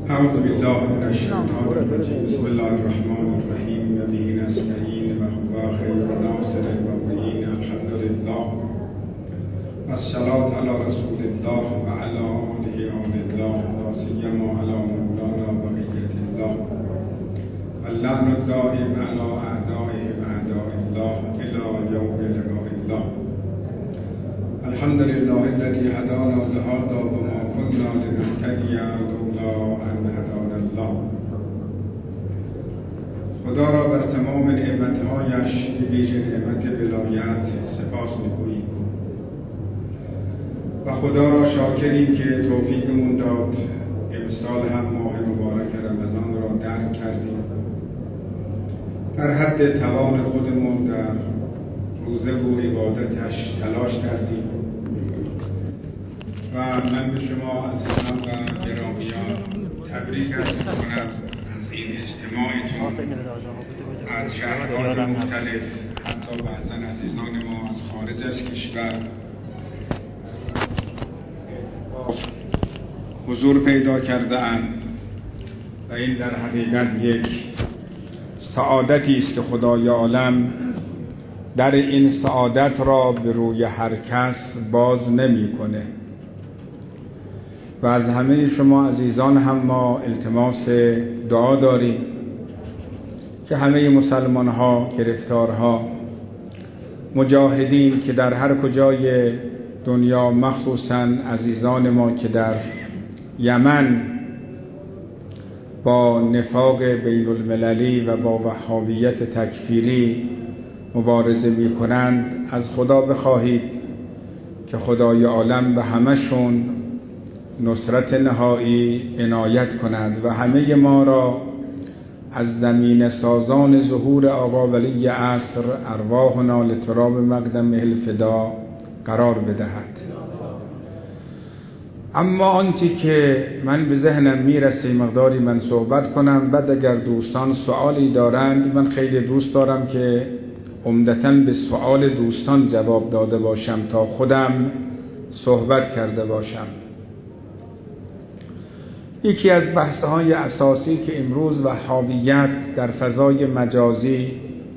اعوذ بالله من الشیطان الرجیم بسم الله الرحمن الرحیم و به نستعین و هو خیر ناصر و معین الحمد لله و الصلاة علی رسول الله و علی آله آل الله لا سیما علی مولانا بقیة الله اللعن الدائم علی اعدائهم اعداء الله الی یوم لقاء الله. الحمد لله الذي هدانا لهذا وما كنا لنهتدي لولا ان هدانا الله. خدا را بر تمام نعمتهایش به ویژه نعمت ولایت سپاس می‌گوییم و خدا را شاکریم که توفیقمون داد امسال هم ماه مبارک رمضان را درک کردیم. در حد توان خودمون در روزه و عبادتش تلاش کردیم و من به شما عزیزان و گرامیان تبریک عرض می‌کنم از این اجتماعتون از شهرهای مختلف، حتی بعضا عزیزان ما از خارج از کشور حضور پیدا کرده‌اند و این در حقیقت یک سعادتی است که خدای عالم در این سعادت را به روی هر کس باز نمی‌کنه. و از همه شما عزیزان هم ما التماس دعا داریم که همه مسلمان ها، گرفتارها، مجاهدین که در هر کجای دنیا، مخصوصاً عزیزان ما که در یمن با نفاق بین المللی و با وهابیت تکفیری مبارزه می کنند، از خدا بخواهید که خدای عالم به همشون نصرت نهایی عنایت کند و همه ما را از زمین سازان ظهور آقا ولی عصر ارواحنا لتراب مقدمه الفدا قرار بدهد. اما آنچه که من به ذهنم میرسه مقداری من صحبت کنم، بعد اگر دوستان سوالی دارند، من خیلی دوست دارم که عمدتاً به سوال دوستان جواب داده باشم تا خودم صحبت کرده باشم. یکی از بحث‌های اساسی که امروز وهابیت در فضای مجازی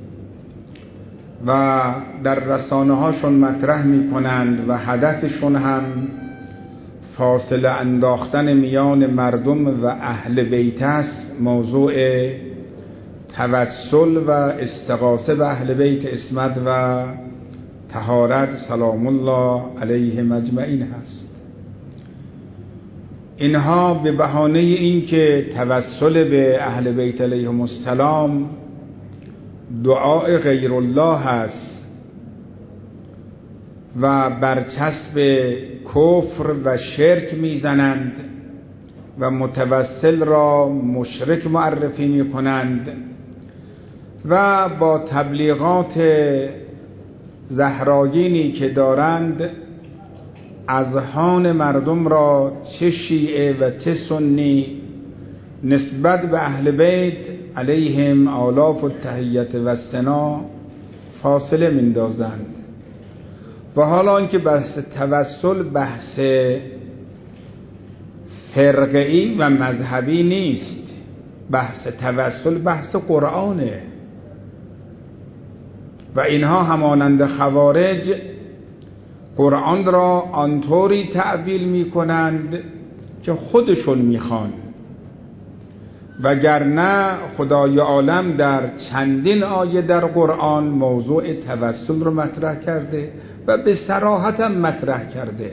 و در رسانه‌هاشون مطرح می‌کنند و هدفشون هم فاصله انداختن میان مردم و اهل بیت است، موضوع توسل و استغاثه به اهل بیت عصمت و طهارت سلام الله علیهم اجمعین هست. اینها به بهانه این که توسل به اهل بیت علیهم السلام دعای غیر الله هست و برچسب کفر و شرک میزنند و متوسل را مشرک معرفی میکنند و با تبلیغات زهرآگینی که دارند اذهان مردم را چه شیعه و چه سنی نسبت به اهل بیت علیهم آلاف التحیت و ثنا فاصله میندازند. و حالا اینکه بحث توسل بحث فرقه‌ای و مذهبی نیست، بحث توسل بحث قرآنه و اینها همانند خوارج قرآن را آنطوری تعبیل می کنند که خودشون میخوان، وگرنه خدای عالم در چندین آیه در قرآن موضوع توسل رو مطرح کرده و به صراحت هم مطرح کرده.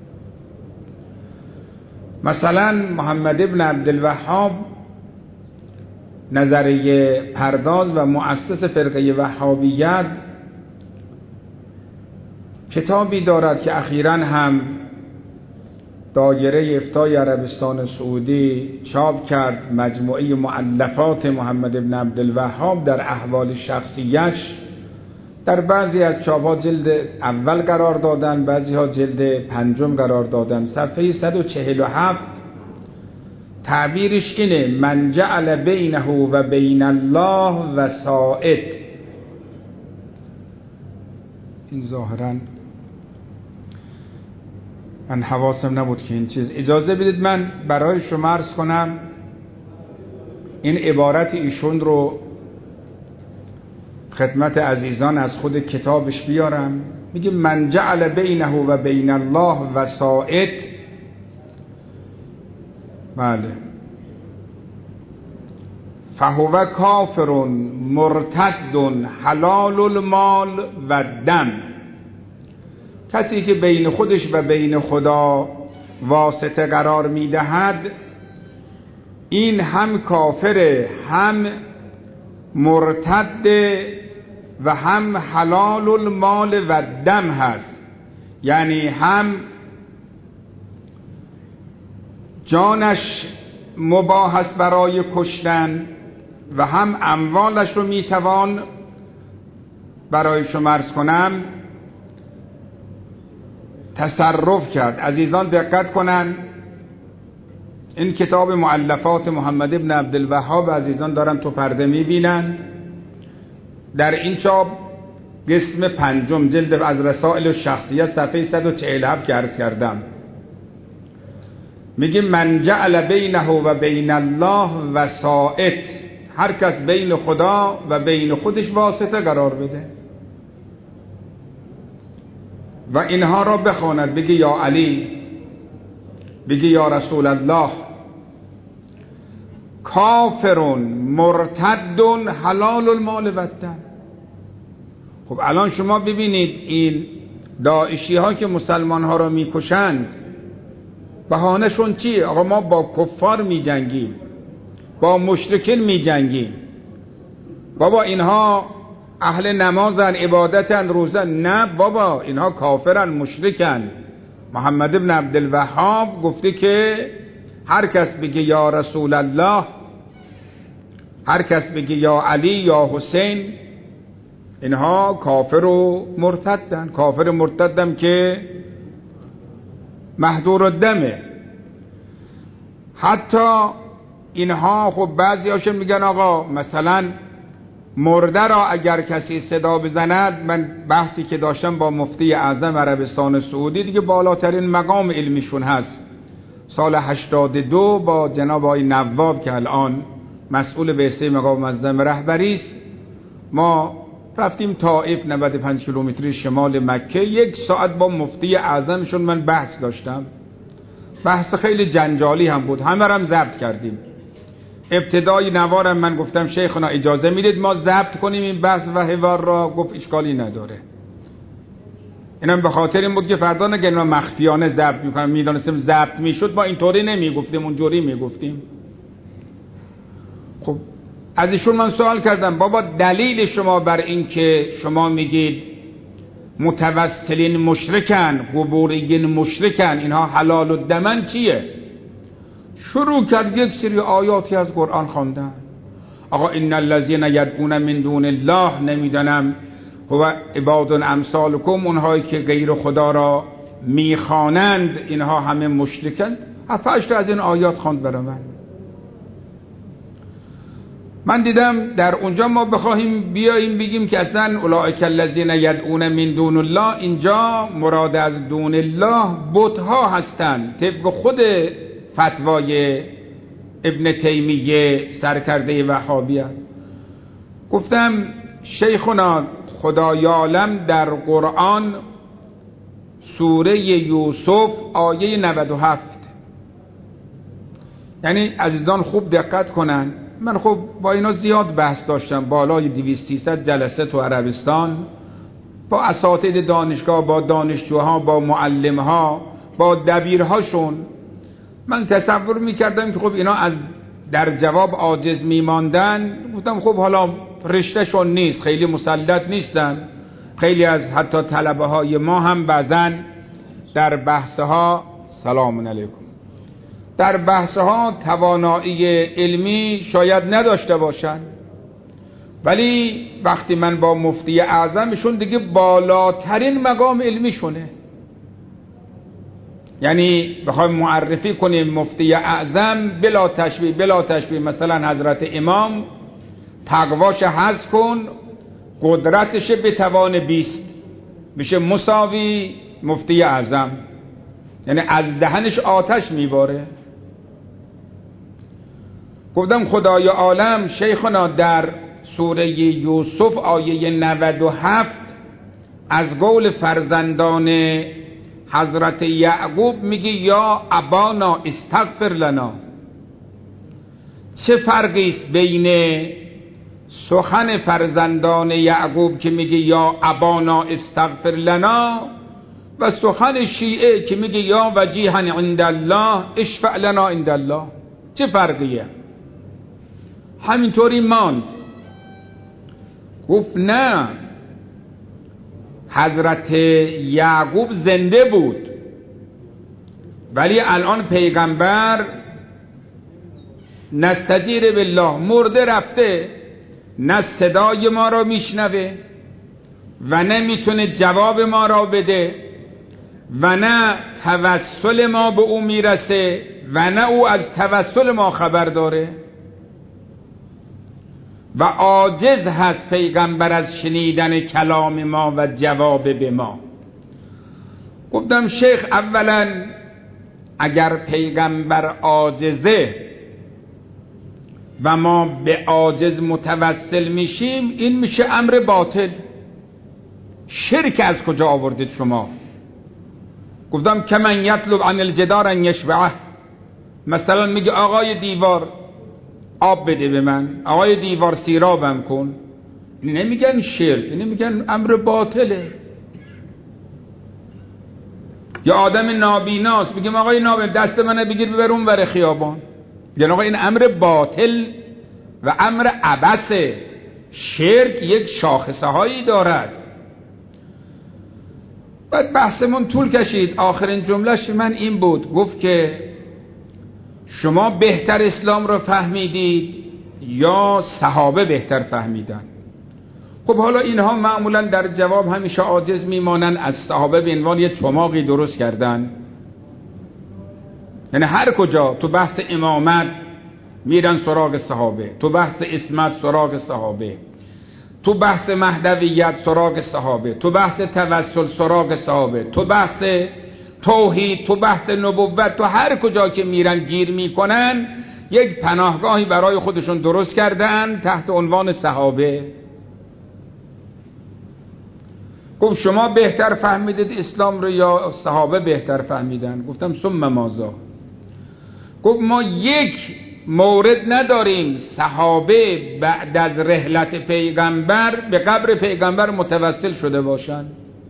مثلا محمد ابن عبدالوهاب نظریه پرداز و مؤسس فرقه وهابیت کتابی دارد که اخیراً هم دایره افتای عربستان سعودی چاپ کرد، مجموعه مؤلفات محمد ابن عبدالوهاب در احوال شخصیش. در بعضی از چاپ‌ها جلد اول قرار دادن، بعضی ها جلد پنجم قرار دادن. صفحه 147 تعبیرش اینه: من جعل بینه و بین الله وسائط. این ظاهراً من حواسم نبود که این چیز. اجازه بدید من برای شما عرض کنم این عبارت ایشون رو خدمت عزیزان از خود کتابش بیارم. میگه من جعل بینه و بین الله وسائط، بله، فهو کافر مرتد حلال المال و دم. کسی که بین خودش و بین خدا واسطه قرار میدهد، این هم کافره، هم مرتد و هم حلال المال و دم هست. یعنی هم جانش مباح است برای کشتن و هم اموالش رو میتوان برای شما عرض کنم تصرف کرد. عزیزان دقت کنن، این کتاب مؤلفات محمد ابن عبدالوهاب عزیزان دارن تو پرده میبینند. در این چاپ قسم 5 جلد از رسائل الشخصیه صفحه 147 که عرض کردم، میگه من جعل بینه و بین الله وسائط، هر کس بین خدا و بین خودش واسطه قرار بده و اینها را بخواند، بگه یا علی، بگه یا رسول الله، کافر مرتد حلال المال و الدم. خب الان شما ببینید این داعشی ها که مسلمان ها را میکشند بهانه شون چیه؟ آقا ما با کفار می جنگیم، با مشرکین می جنگیم. بابا اینها اهل نمازن، عبادتن، روزن. نه بابا، اینها کافرن، مشرکن. محمد ابن عبدالوهاب گفته که هر کس بگه یا رسول الله، هر کس بگه یا علی یا حسین، اینها کافر و مرتدن. کافر مرتدم که محظور الدمه. حتی اینها خب بعضی هاشون میگن آقا مثلا مرده را اگر کسی صدا بزند، من بحثی که داشتم با مفتی اعظم عربستان سعودی، دیگه بالاترین مقام علمیشون هست، سال 82 با جناب آقای نواب که الان مسئول بعثه مقام معظم رهبری است، ما رفتیم طائف 95 کیلومتری شمال مکه. 1 ساعت با مفتی اعظمشون من بحث داشتم، بحث خیلی جنجالی هم بود، همه هم ضبط کردیم. ابتدای نوارم من گفتم شیخنا اجازه میدید ما ضبط کنیم این بحث و حوار را؟ گفت اشکالی نداره. اینم به خاطر این بود که فردا نگن ما مخفیانه ضبط میکنم، میدونستیم ضبط میشد ما اینطوری نمیگفتیم، اونجوری میگفتیم. خب از ایشون من سوال کردم بابا دلیل شما بر این که شما میگید متوسلین مشرکن، قبوریین مشرکن، اینها حلال الدمن چیه؟ شروع کرد یک سری آیاتی از قرآن خواندن. آقا ان الذين يدعون من دون الله، نمیدانم هو عباد امثالکم، اونهایی که غیر خدا را میخوانند اینها همه مشرکن. 7-8 از این آیات خواند برای من دیدم در اونجا ما بخواهیم بیاییم بگیم که اصلا اولئک الذین یدعون من دون الله، اینجا مراد از دون الله بت‌ها هستند طبق خود فتوای ابن تیمیه سرکرده وهابیه. گفتم شیخنا خدای عالم در قرآن سوره یوسف آیه 97، یعنی عزیزان خوب دقت کنن، من خب با اینا زیاد بحث داشتم، بالای 200-300 جلسه تو عربستان با اساتید دانشگاه، با دانشجوها، با معلمها، با دبیرهاشون. من تصور میکردم که خب اینا از در جواب عاجز میماندن. گفتم خب حالا رشتهشون نیست، خیلی مسلط نیستن. خیلی از حتی طلبه های ما هم بعضن در بحثها، سلام علیکم، در بحثها توانایی علمی شاید نداشته باشن، ولی وقتی من با مفتی اعظمشون دیگه بالاترین مقام علمیشونه، یعنی بخوایم معرفی کنیم مفتی اعظم بلا تشبیه مثلا حضرت امام، تقواش حذف کن، قدرتش به توان 20 میشه مساوی مفتی اعظم، یعنی از دهنش آتش میباره. گفتم خدای عالم شیخنا در سوره یوسف آیه 97 از قول فرزندان حضرت یعقوب میگه یا ابانا استغفر لنا. چه فرقی است بین سخن فرزندان یعقوب که میگه یا ابانا استغفر لنا و سخن شیعه که میگه یا وجیها عند الله اشفع لنا عند الله؟ چه فرقیه؟ همینطوری ماند. گفت نه، حضرت یعقوب زنده بود ولی الان پیغمبر نستجیر بالله مرده رفته، نه صدای ما را میشنوه و نه میتونه جواب ما را بده و نه توسل ما به او میرسه و نه او از توسل ما خبر داره و عاجز هست پیغمبر از شنیدن کلام ما و جواب به ما. گفتم شیخ اولا اگر پیغمبر عاجزه و ما به عاجز متوسل میشیم این میشه امر باطل. شرک از کجا آوردید شما؟ گفتم کمن یطلب عن الجدار ان یشبعه. مثلا میگه آقای دیوار آب بده به من، آقای دیوار سیرابم کن. نمیگن شرک، نمیگن امر باطله. یا آدم نابیناست میگم آقای نابینا دست منو بگیر ببر اون ور خیابان، یعنی آقا این امر باطل و امر عبثه. شرک یک شاخصه هایی دارد. بعد بحثمون طول کشید. آخرین جملهش من این بود، گفت که شما بهتر اسلام رو فهمیدید یا صحابه بهتر فهمیدن؟ خب حالا اینها معمولا در جواب همیشه عاجز میمانن، از صحابه به عنوان یه چماقی درست کردن. یعنی هر کجا تو بحث امامت میرن سراغ صحابه، تو بحث عصمت سراغ صحابه، تو بحث مهدویت سراغ صحابه، تو بحث توسل سراغ صحابه، تو بحث توحید، تو بحث نبوت، تو هر کجا که میرن گیر میکنن یک پناهگاهی برای خودشون درست کردن تحت عنوان صحابه. گفت شما بهتر فهمیدید اسلام رو یا صحابه بهتر فهمیدن؟ گفتم ثم ماذا؟ گفت ما یک مورد نداریم صحابه بعد از رحلت پیغمبر به قبر پیغمبر متوسل شده باشن.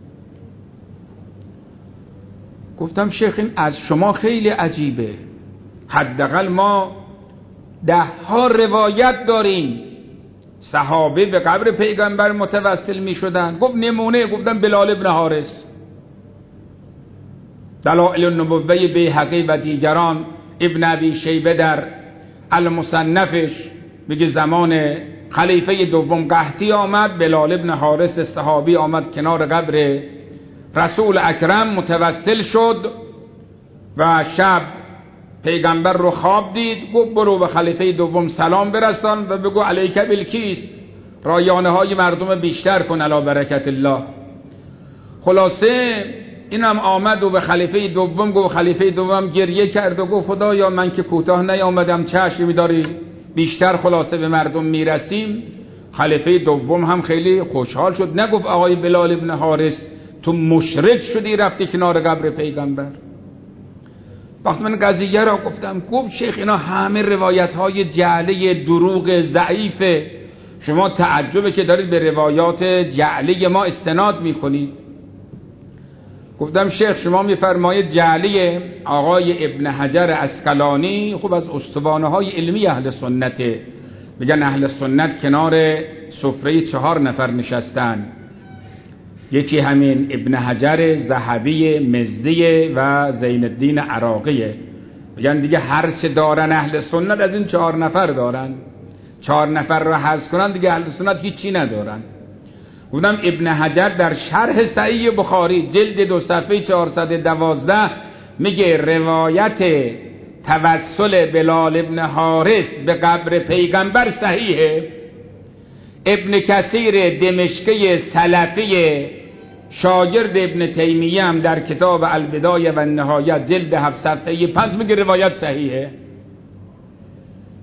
گفتم شیخ این از شما خیلی عجیبه، حداقل ما 10 روایت داریم صحابه به قبر پیغمبر متوسل می شدن. گفت نمونه؟ گفتم بلال ابن حارس، دلائل النبوه بیهقی و دیگران، ابن ابی شیبه در المصنفش میگه زمان خلیفه دوم قحطی آمد، بلال ابن حارس صحابی آمد کنار قبر رسول اکرم متوسل شد و شب پیغمبر رو خواب دید. گفت برو به خلیفه دوم سلام برسان و بگو علیک بالکیس، رایانه های مردم بیشتر کن علی برکت الله. خلاصه اینم آمد و به خلیفه دوم گفت، خلیفه دوم گریه کرد و گفت خدایا من که کوتاه نیامدم، چشمی داری بیشتر خلاصه به مردم میرسیم. خلیفه دوم هم خیلی خوشحال شد، نگفت آقای بلال ابن حارس تو مشرک شدی رفتی کنار قبر پیغمبر. وقتی من قضیه را گفتم، گفت شیخ اینا همه روایت های جعلی دروغ ضعیفه، شما تعجبه که دارید به روایات جعلی ما استناد میکنید. گفتم شیخ شما میفرمایید جعلی آقای ابن حجر عسقلانی خب از استوانه های علمی اهل سنته، میگن اهل سنت کنار سفره 4 نفر نشستن، یکی همین ابن حجر، ذهبی، مزی و زین الدین عراقیه. میگن دیگه هر چه دارن اهل سنت از این 4 نفر دارن، 4 نفر رو حذف کنن دیگه اهل سنت هیچی ندارن. گفتم ابن حجر در شرح صحیح بخاری جلد 2 صفحه 412 میگه روایت توسل بلال ابن حارس به قبر پیغمبر صحیحه. ابن کثیر دمشقی سلفی شاگرد ابن تیمیه هم در کتاب البدایه و النهایه جلد 7 صفحه 5 میگه روایت صحیحه.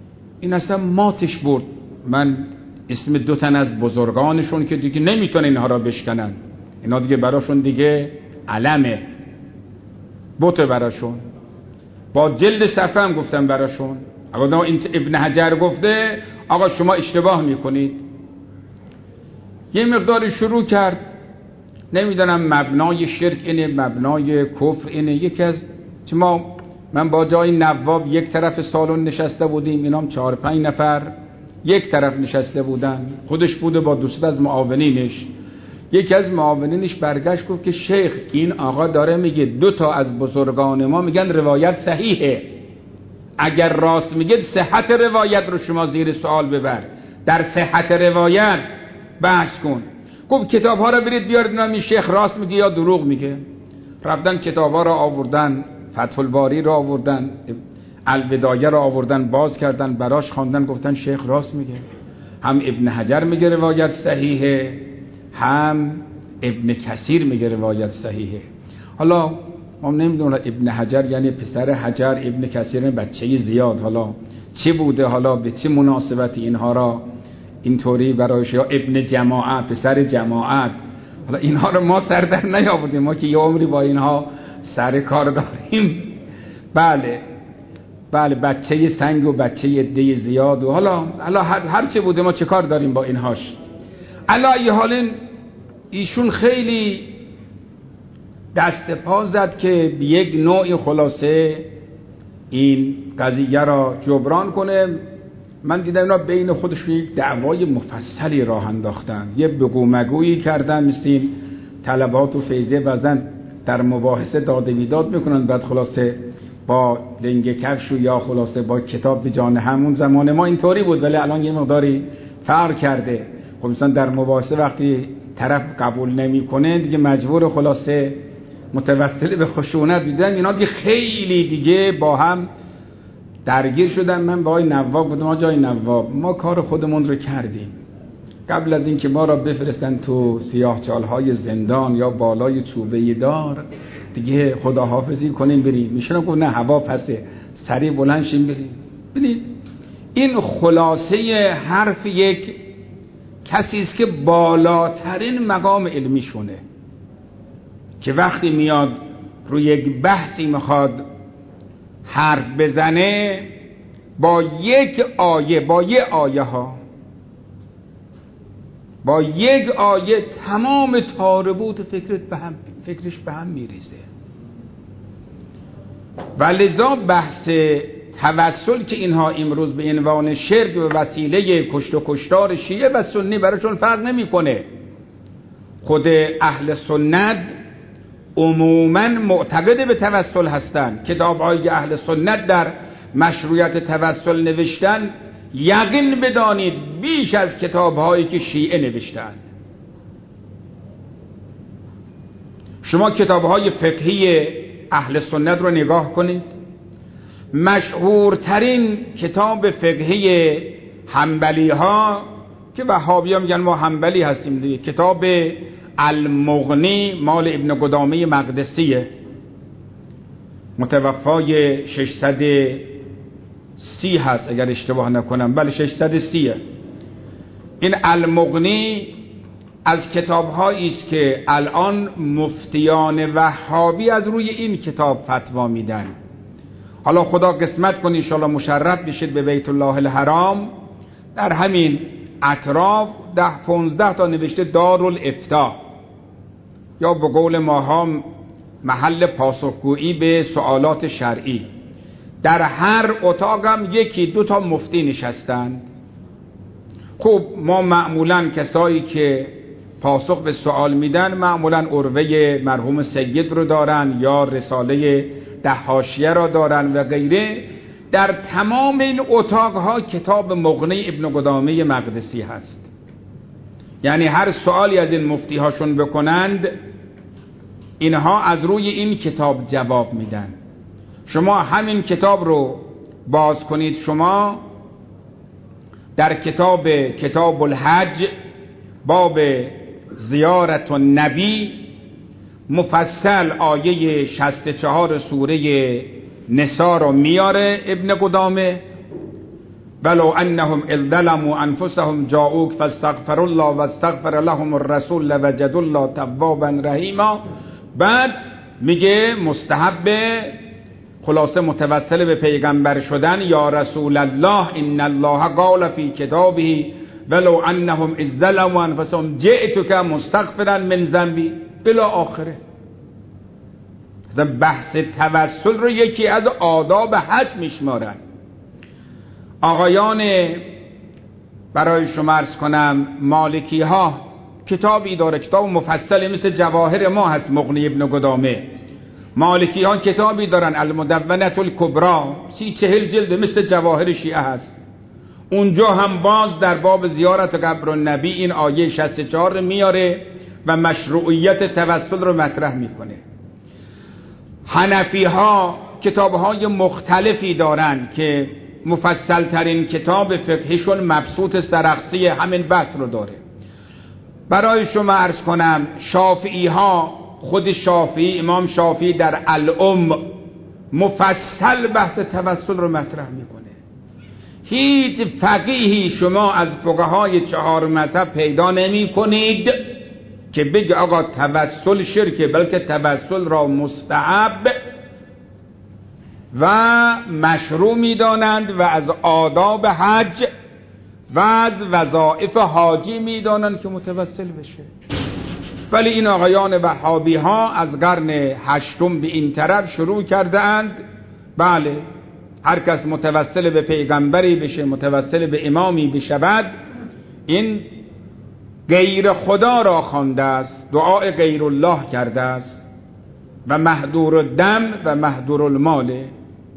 این اصلا ماتش برد. من اسم 2 تن از بزرگانشون که دیگه نمیتونه اینها را بشکنن، اینا دیگه براشون دیگه علمه، بوته براشون. با جلد صفحه هم گفتم براشون. اما ابن حجر گفته آقا شما اشتباه میکنید. یه مقداری شروع کرد، نمیدونم مبنای شرک اینه، مبنای کفر اینه. یکی از من با جای نواب یک طرف سالن نشسته بودیم، اینام 4-5 نفر یک طرف نشسته بودن، خودش بوده با دوست از معاونینش. یکی از معاونینش برگشت گفت که شیخ این آقا داره میگه 2 تا از بزرگان ما میگن روایت صحیحه، اگر راست میگه صحت روایت رو شما زیر سوال ببر، در صحت روایت بحث کن. گفت کتاب ها رو برید بیارید ببینم این شیخ راست میگه یا دروغ میگه. رفتن کتاب ها رو آوردن، فتح الباری رو آوردن، البدایه رو آوردن، باز کردن براش خواندن، گفتن شیخ راست میگه، هم ابن حجر میگه روایت صحیحه، هم ابن کثیر میگه روایت صحیحه. حالا ما نمیدونم ابن حجر یعنی پسر حجر، ابن کثیر بچه زیاد، حالا چه بوده، حالا به چه مناسبتی اینها را اینطوری برایش، یا ابن جماعت پسر جماعت. حالا اینها رو ما سر در نیاوردیم، ما که یه عمری با اینها سر کار داریم. بله بچه سنگ و بچه عده زیاد و حالا هر چه بوده ما چه کار داریم با اینهاش. علی حال ایشون خیلی دست پا زد که به یک نوع خلاصه این قضیه را جبران کنه. من دیدم اینا بین خودشون یک دعوای مفصلی راه انداختن، یه بگو مگویی کردن، مثل این طلبات و فیضه بزن در مباحثه داده بیداد میکنن، بعد خلاصه با لنگ کفش و یا خلاصه با کتاب به جان همون زمان ما اینطوری بود، ولی الان یه مقداری فرق کرده. خب مثلا در مباحثه وقتی طرف قبول نمیکنه دیگه مجبور خلاصه متوسل به خشونت دیدن، اینا دیگه خیلی دیگه با هم درگیر شدن. من با آقای نواب گفتم آقای نواب ما کار خودمون رو کردیم، قبل از اینکه ما را بفرستن تو سیاهچالهای زندان یا بالای چوبه دار دیگه خداحافظی کنیم بریم. میشونم گفت نه هوا پسه، سریع بلند شیم بریم. ببینید این خلاصه حرف یک کسی است که بالاترین مقام علمی شونه، که وقتی میاد روی یک بحثی میخواد حرف بزنه با یک آیه، با یک آیه تمام تاربوت فکرش به هم میریزه. و لذا بحث توسل که اینها امروز به عنوان شرک و وسیله کشت و کشتار شیعه و سنی براشون فرق نمیکنه. خود اهل سنت عموما معتقد به توسل هستند. کتاب‌های اهل سنت در مشروعیت توسل نوشتن، یقین بدانید بیش از کتاب‌هایی که شیعه نوشتند. شما کتاب‌های فقهی اهل سنت رو نگاه کنید، مشهورترین کتاب فقهی حنبلی ها که وهابی ها میگن ما حنبلی هستیم دیگه، کتاب المغنی مال ابن قدامه مقدسیه، متوفای 630 هست اگر اشتباه نکنم، بله 630. این المغنی از کتاب‌هایی است که الان مفتیان وهابی از روی این کتاب فتوا میدن. حالا خدا قسمت کنه ان شاءالله مشرف بشید به بیت الله الحرام، در همین اطراف 10-15 تا نوشته دارالافتاء، یا به قول ماها محل پاسخگویی به سوالات شرعی. در هر اتاقم 1-2 تا مفتی نشستند. خب ما معمولا کسایی که پاسخ به سوال میدن معمولا عروه مرحوم سید رو دارن یا رساله دهاشیه را دارن و غیره. در تمام این اتاقها کتاب مغنی ابن قدامه مقدسی هست، یعنی هر سوالی از این مفتی هاشون بکنند اینها از روی این کتاب جواب میدن. شما همین کتاب رو باز کنید، شما در کتاب الحج باب زیارت النبی مفصل آیه 64 سوره نساء رو میاره ابن قدامه ولو انهم اذ ظلموا انفسهم جاءوک فاستغفروا الله واستغفر لهم الرسول لوجدوا الله توابا رحیما. بعد میگه مستحب خلاصه متوسل به پیغمبر شدن، یا رسول الله ان الله قال فی کتابه ولو انهم اذ ظلموا انفسهم جئتک مستغفرا من ذنبی الی آخره. بحث توسل رو یکی از آداب حج میشمارن. آقایان برای شما عرض کنم مالکی ها کتابی داره، کتاب مفصلی مثل جواهر ما هست، مغنی ابن قدامه. مالکی ها کتابی دارن المدونة الکبری 30-40 جلد مثل جواهر شیعه هست. اونجا هم باز در باب زیارت قبر النبی این آیه 64 میاره و مشروعیت توسل رو مطرح میکنه. حنفی ها کتاب های مختلفی دارن که مفصل ترین کتاب فقهیشون مبسوط سرخسی همین بحث رو داره. برای شما عرض کنم شافعی ها، خود شافعی، امام شافعی در الام مفصل بحث توسل رو مطرح میکنه. هیچ فقیهی شما از فقهای 4 مذهب پیدا نمی کنید که بگه آقا توسل شرکه، بلکه توسل را مستحب و مشروع میدانند و از آداب حج و از وظایف حاجی میدانند که متوسل بشه. ولی این آقایان وهابی ها از قرن 8 به این طرف شروع کرده اند. بله، هر کس متوسل به پیغمبری بشه، متوسل به امامی بشود، این غیر خدا را خوانده است، دعای غیر الله کرده است و مهدور الدم و مهدور الماله.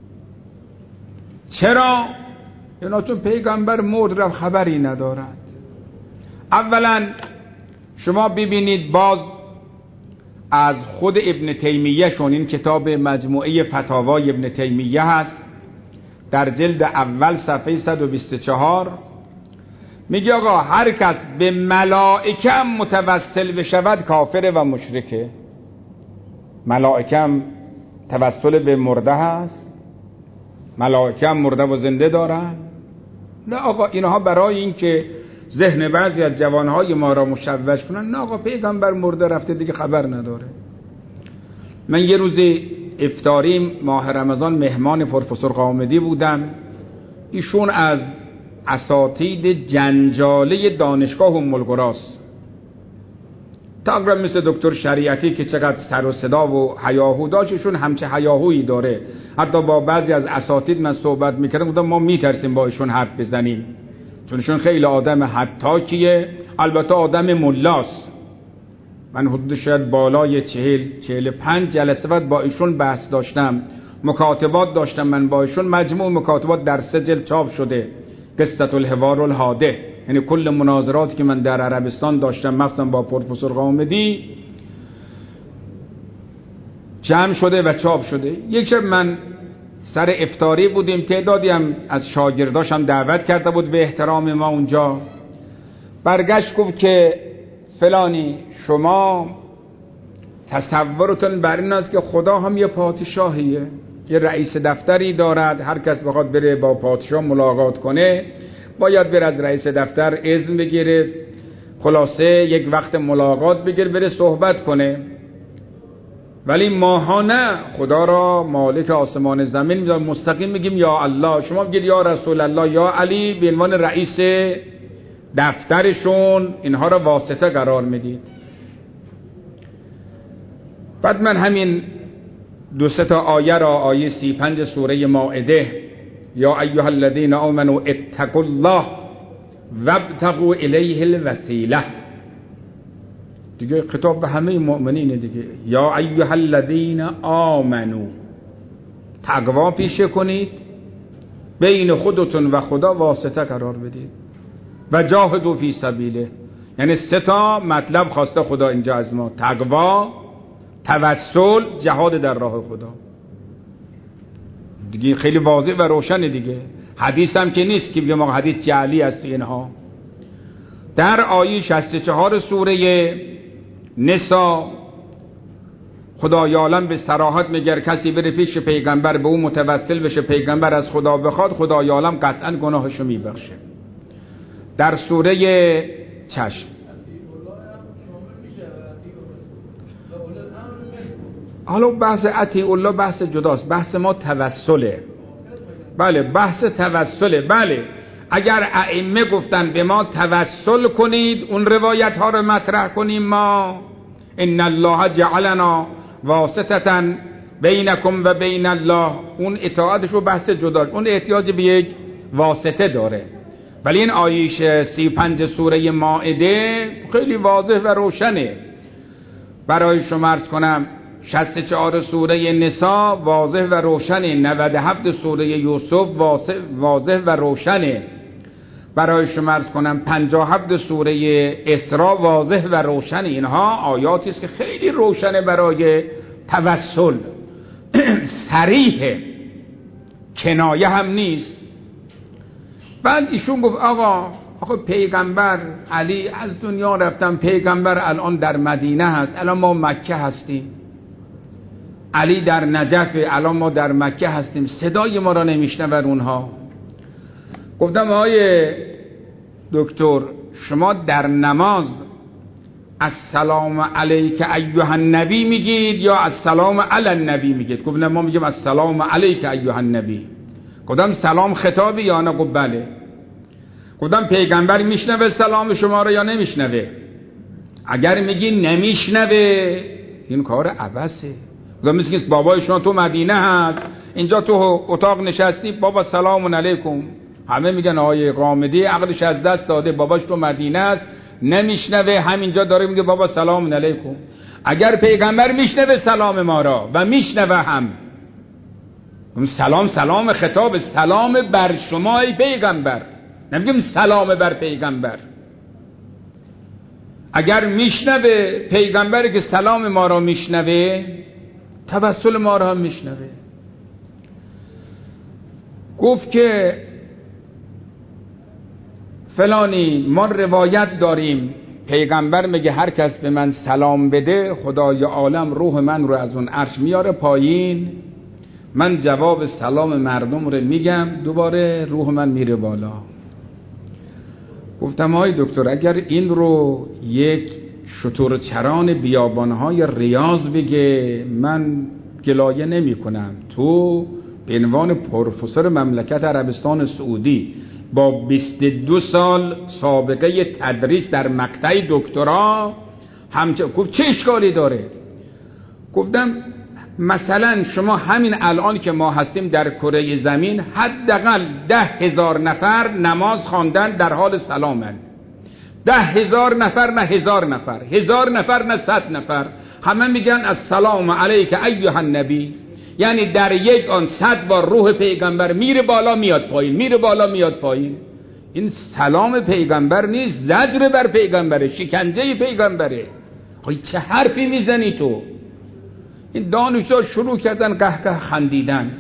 چرا؟ اینا چون پیغمبر مرد را خبری ندارد. اولا شما ببینید باز از خود ابن تیمیه شون، این کتاب مجموعه فتاوای ابن تیمیه هست، در جلد اول صفحه 124 میگه آقا هر کس به ملائکه هم متوسل بشود کافر و مشرکه. ملائکه هم توسل به مرده هست؟ ملائکه هم مرده و زنده دارن؟ نه آقا، اینها برای این که ذهن بعضی از جوانهای ما را مشوش کنن. نه آقا، پیغمبر مرده رفته دیگه خبر نداره. من یه روز افطاری ماه رمضان مهمان پروفسور قامدی بودم. ایشون از اساتید جنجاله دانشگاه ام القراست، تقریبا مثل دکتر شریعتی که چقدر سر و صدا و هیاهو داشت، ایشون همچه هیاهویی داره. حتی با بعضی از اساتید من صحبت میکردم، گفتم ما میترسیم با ایشون حرف بزنیم چون ایشون خیلی آدم حتاکیه، البته آدم ملاست. من حدود شاید بالای 40-45 جلسه بعد با ایشون بحث داشتم، مکاتبات داشتم من با ایشون. مجموع مکاتبات در 3 جلد چاپ شده، قصة الحوار الحاده، یعنی کل مناظراتی که من در عربستان داشتم مخصوصا با پروفسور قامدی جمع شده و چاپ شده. یک شب من سر افطاری بودیم، تعدادی هم از شاگرداشم دعوت کرده بود به احترام ما اونجا. برگشت گفت که فلانی شما تصورتون بر این است که خدا هم یه پادشاهیه، یه رئیس دفتری دارد، هر کس بخواد بره با پادشاه ملاقات کنه باید بره از رئیس دفتر اذن بگیره، خلاصه یک وقت ملاقات بگیر بره صحبت کنه. ولی ماها نه، خدا را مالک آسمان زمین میدونم، مستقیم میگیم یا الله، شما بگید یا رسول الله یا علی به عنوان رئیس دفترشون اینها را واسطه قرار میدید. بعد من همین 2-3 آیه را، آیه 35 سوره مائده، یا ایها الذین آمنوا اتقوا الله وابتغوا الیه الوسیله، دیگه خطاب به همه مؤمنین دیگه. یا ایها الذین آمنوا، تقوا پیشه کنید، بین خودتون و خدا واسطه قرار بدید. و جاهدوا فی سبیله، یعنی 3 مطلب خواسته خدا اینجا از ما: تقوا، توسل، جهاد در راه خدا. دیگه خیلی واضح و روشنه دیگه. حدیث هم که نیست که بگم حدیث جعلی است اینها. در آیه 64 سوره نساء خدای عالم به صراحت میگه کسی بره پیش پیغمبر به اون متوسل بشه، پیغمبر از خدا بخواد، خدای عالم قطعا گناهشو میبخشه. در سوره چشم حالا بحث اطیع الله بحث جداست، بحث ما توسله. بله بحث توسله. بله اگر ائمه گفتن به ما توسل کنید، اون روایت ها رو مطرح کنیم ما، ان الله جعلنا واسطة بینکم و بین الله، اون اطاعتش رو بحث جداست، اون احتیاج به یک واسطه داره. ولی این آیش 35 سوره مائده خیلی واضح و روشنه. برای شما عرض کنم 64 سوره نساء واضح و روشنه، 97 سوره یوسف واضح و روشنه. برای شما عرض کنم 57 سوره اسراء واضح و روشنه. اینها آیاتی است که خیلی روشنه برای توسل، صریحه، کنایه هم نیست. بعد ایشون گفت آقا پیغمبر علی از دنیا رفتن، پیغمبر الان در مدینه هست، الان ما مکه هستیم، علی در نجف، الان ما در مکه هستیم، صدای ما را نمیشنون اونها. گفتم آقای دکتر شما در نماز السلام علیک ایها النبی میگید یا السلام علی النبی میگید؟ گفتم ما میگیم السلام علیک ایها النبی. گفتم سلام خطابی یا نه؟ گفت بله. گفتم پیغمبر میشنوه سلام شما رو یا نمیشنوه؟ اگر میگی نمیشنوه این کار عبثه. گفتم مثل که بابای شما تو مدینه هست، اینجا تو اتاق نشستی، بابا سلام علیکم، همه میگن آقای قامدی عقلش از دست داده، باباش تو مدینه است نمیشنوه، همینجا داره میگه بابا سلام علیکم. اگر پیغمبر میشنوه سلام ما را و میشنوه هم، سلام خطاب، سلام بر شما ای پیغمبر، نمیگیم سلام بر پیغمبر. اگر میشنوه پیغمبر که سلام ما را میشنوه، توسل ما را هم میشنوه. گفت که فلانی ما روایت داریم پیغمبر میگه هر کس به من سلام بده خدای عالم روح من رو از اون عرش میاره پایین، من جواب سلام مردم رو میگم، دوباره روح من میره بالا. گفتم آقای دکتر اگر این رو یک شترچران بیابانهای ریاض بگه من گلایه نمی کنم. تو به عنوان پروفسور مملکت عربستان سعودی با 22 سال سابقه تدریس در مقطع دکترا گفت چه اشکالی داره؟ گفتم مثلا شما همین الان که ما هستیم در کره زمین حداقل 10,000 نفر نماز خواندن در حال سلامن. 10,000 نفر نه 1000 نفر، 1000 نفر نه 100 نفر، همه میگن السلام علیک ایها النبی. یعنی در یک آن 100 بار روح پیغمبر میره بالا میاد پایین، میره بالا میاد پایین. این سلام پیغمبر نیست، زجر بر پیغمبره، شکنجه پیغمبره. چه حرفی میزنی تو؟ این دانشجو شروع کردن قهقه خندیدن.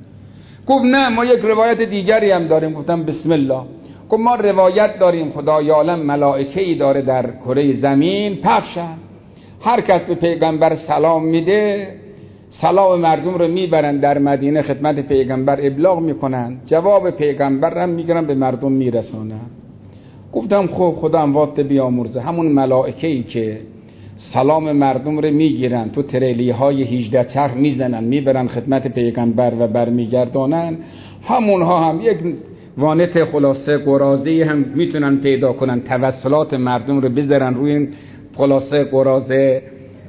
گفت نه ما یک روایت دیگری هم داریم. گفتم بسم الله. گفت ما روایت داریم خدای عالم ملائکه‌ای داره در کره زمین پخشن، هر کس به پیغمبر سلام میده سلام مردم رو میبرن در مدینه خدمت پیغمبر ابلاغ میکنن، جواب پیغمبر هم میگیرن به مردم میرسانن. گفتم خب خدا اموات بیامرزه، همون ملائکه‌ای که سلام مردم رو میگیرن تو تریلی های 18 چرخ میزنن میبرن خدمت پیغمبر و برمیگردانن، همونها هم یک وانت خلاصه قرازی هم میتونن پیدا کنن، توسلات مردم رو بذارن روی این خلاصه قرازه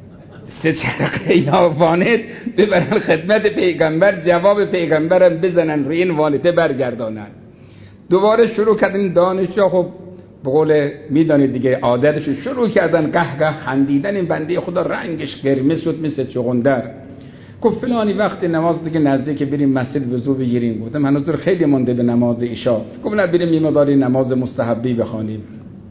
3 چرخه یا وانت ببرن خدمت پیغمبر، جواب پیغمبرم بزنن روی این وانته برگردانن. دوباره شروع کردن دانشجو، خب به قول میدانید دیگه عادتش، شروع کردن قهقه خندیدن. این بنده خدا رنگش قرمز شد مثل چغندر. گفت فلانی وقت نماز دیگه نزدیک، بریم مسجد وضو بگیریم. گفتم هنوز خیلی مونده به نماز عشا. گفت نه بریم یه مقداری نماز مستحبی بخوانیم.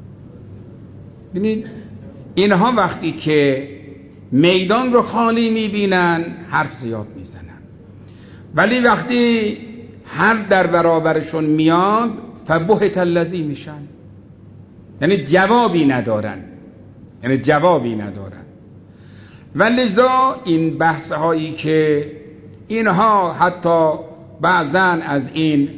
ببینید اینها وقتی که میدان رو خالی میبینن حرف زیاد میزنن، ولی وقتی حرف در برابرشون میاد فبهت الذی میشن، یعنی جوابی ندارن. و لذا این بحث هایی که اینها حتی بعضا از این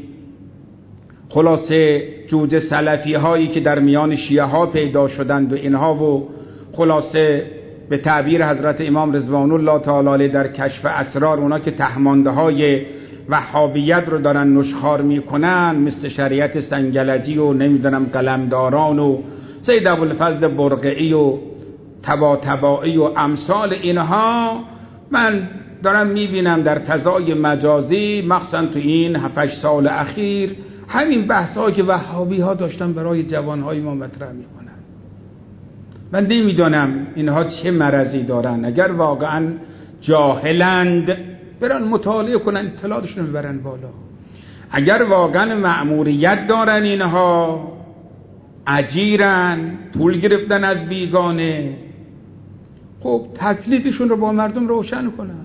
خلاصه جوجه سلفی هایی که در میان شیعه ها پیدا شدند و اینها و خلاصه به تعبیر حضرت امام رضوان الله تعالی علیه در کشف اسرار اونا که تهمانده های وهابیت رو دارن نشخوار میکنن مثل شریعت سنگلجی و نمیدونم قلمداران و سید ابوالفضل برقعی و طباطبایی و امثال اینها، من دارم میبینم در فضای مجازی مخصوصا تو این 7-8 سال اخیر همین بحث‌ها که وهابی ها داشتن برای جوانهای ما مطرح میکنن. من نمیدونم اینها چه مرضی دارن. اگر واقعا جاهلند برن مطالعه کنن، اطلاعاتشون رو ببرن بالا. اگر واقعا مأموریت دارن، اینها اجیرن، پول گرفتن از بیگانه، خب تکلیفشون رو با مردم روشن کنن.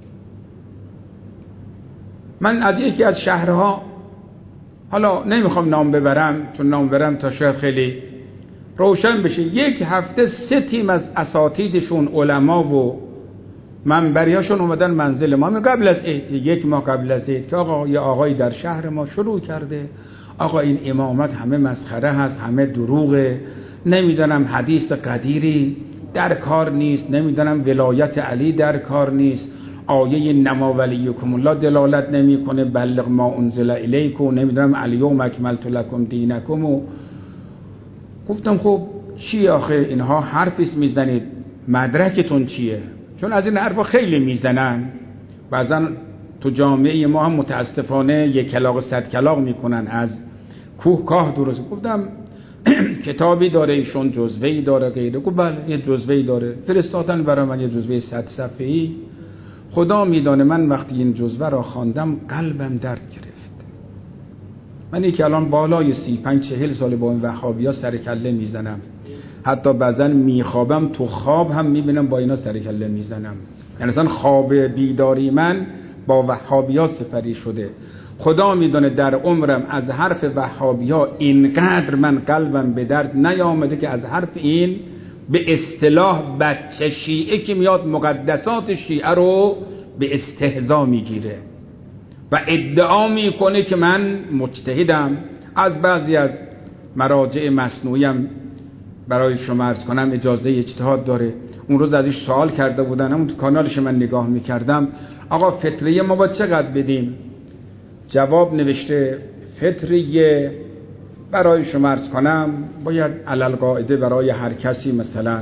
من از یکی از شهرها، حالا نمیخوام نام ببرم چون نام ببرم تا شاید خیلی روشن بشه، 1 هفته 3 تیم از اساتیدشون علما و منبریاشون اومدن منزل ما قبل از عید، 1 ماه قبل از عید، که آقا یه آقایی در شهر ما شروع کرده، آقا این امامت همه مسخره هست، همه دروغه، نمیدونم حدیث قدیری در کار نیست، نمیدونم ولایت علی در کار نیست، آیه نما ولیکم الله دلالت نمیکنه، بلغ ما انزل الیکم، نمیدونم الیوم اکملت لکم دینکم. و گفتم خب چی آخه اینها حرفیست میزنید، مدرکتون چیه؟ چون از این حرفا خیلی میزنن، بعضا تو جامعه ما هم متاسفانه 1 کلاغ 100 کلاغ میکنن، از کوه کاه درست. گفتم کتابی داره ایشون، جزوه‌ای داره غیره؟ گفت بله یه جزوه‌ای داره، فرستادن برای من یه جزوه 100 صفحه‌ای. خدا میدانه من وقتی این جزوه را خواندم قلبم درد گرفت. من که الان بالای 35-40 سال با این وهابی‌ها سر کله میزنم، حتی بعضن میخوابم تو خواب هم میبینم با اینا سر کله میزنم، یعنی اصلا خواب بیداری من با وهابی‌ها سپری شده. خدا میدونه در عمرم از حرف وهابی‌ها اینقدر من قلبم به درد نیامده که از حرف این به اصطلاح بچه شیعه که میاد مقدسات شیعه رو به استهزا میگیره و ادعا میکنه که من مجتهدم. از بعضی از مراجع مصنوعیم برای شما عرض کنم اجازه اجتهاد داره. اون روز ازش سوال کرده بودن، همون تو کانالش من نگاه میکردم، آقا فطریه ما با چقدر بدیم؟ جواب نوشته فطریه برای شما عرض کنم باید علل قاعده برای هر کسی مثلا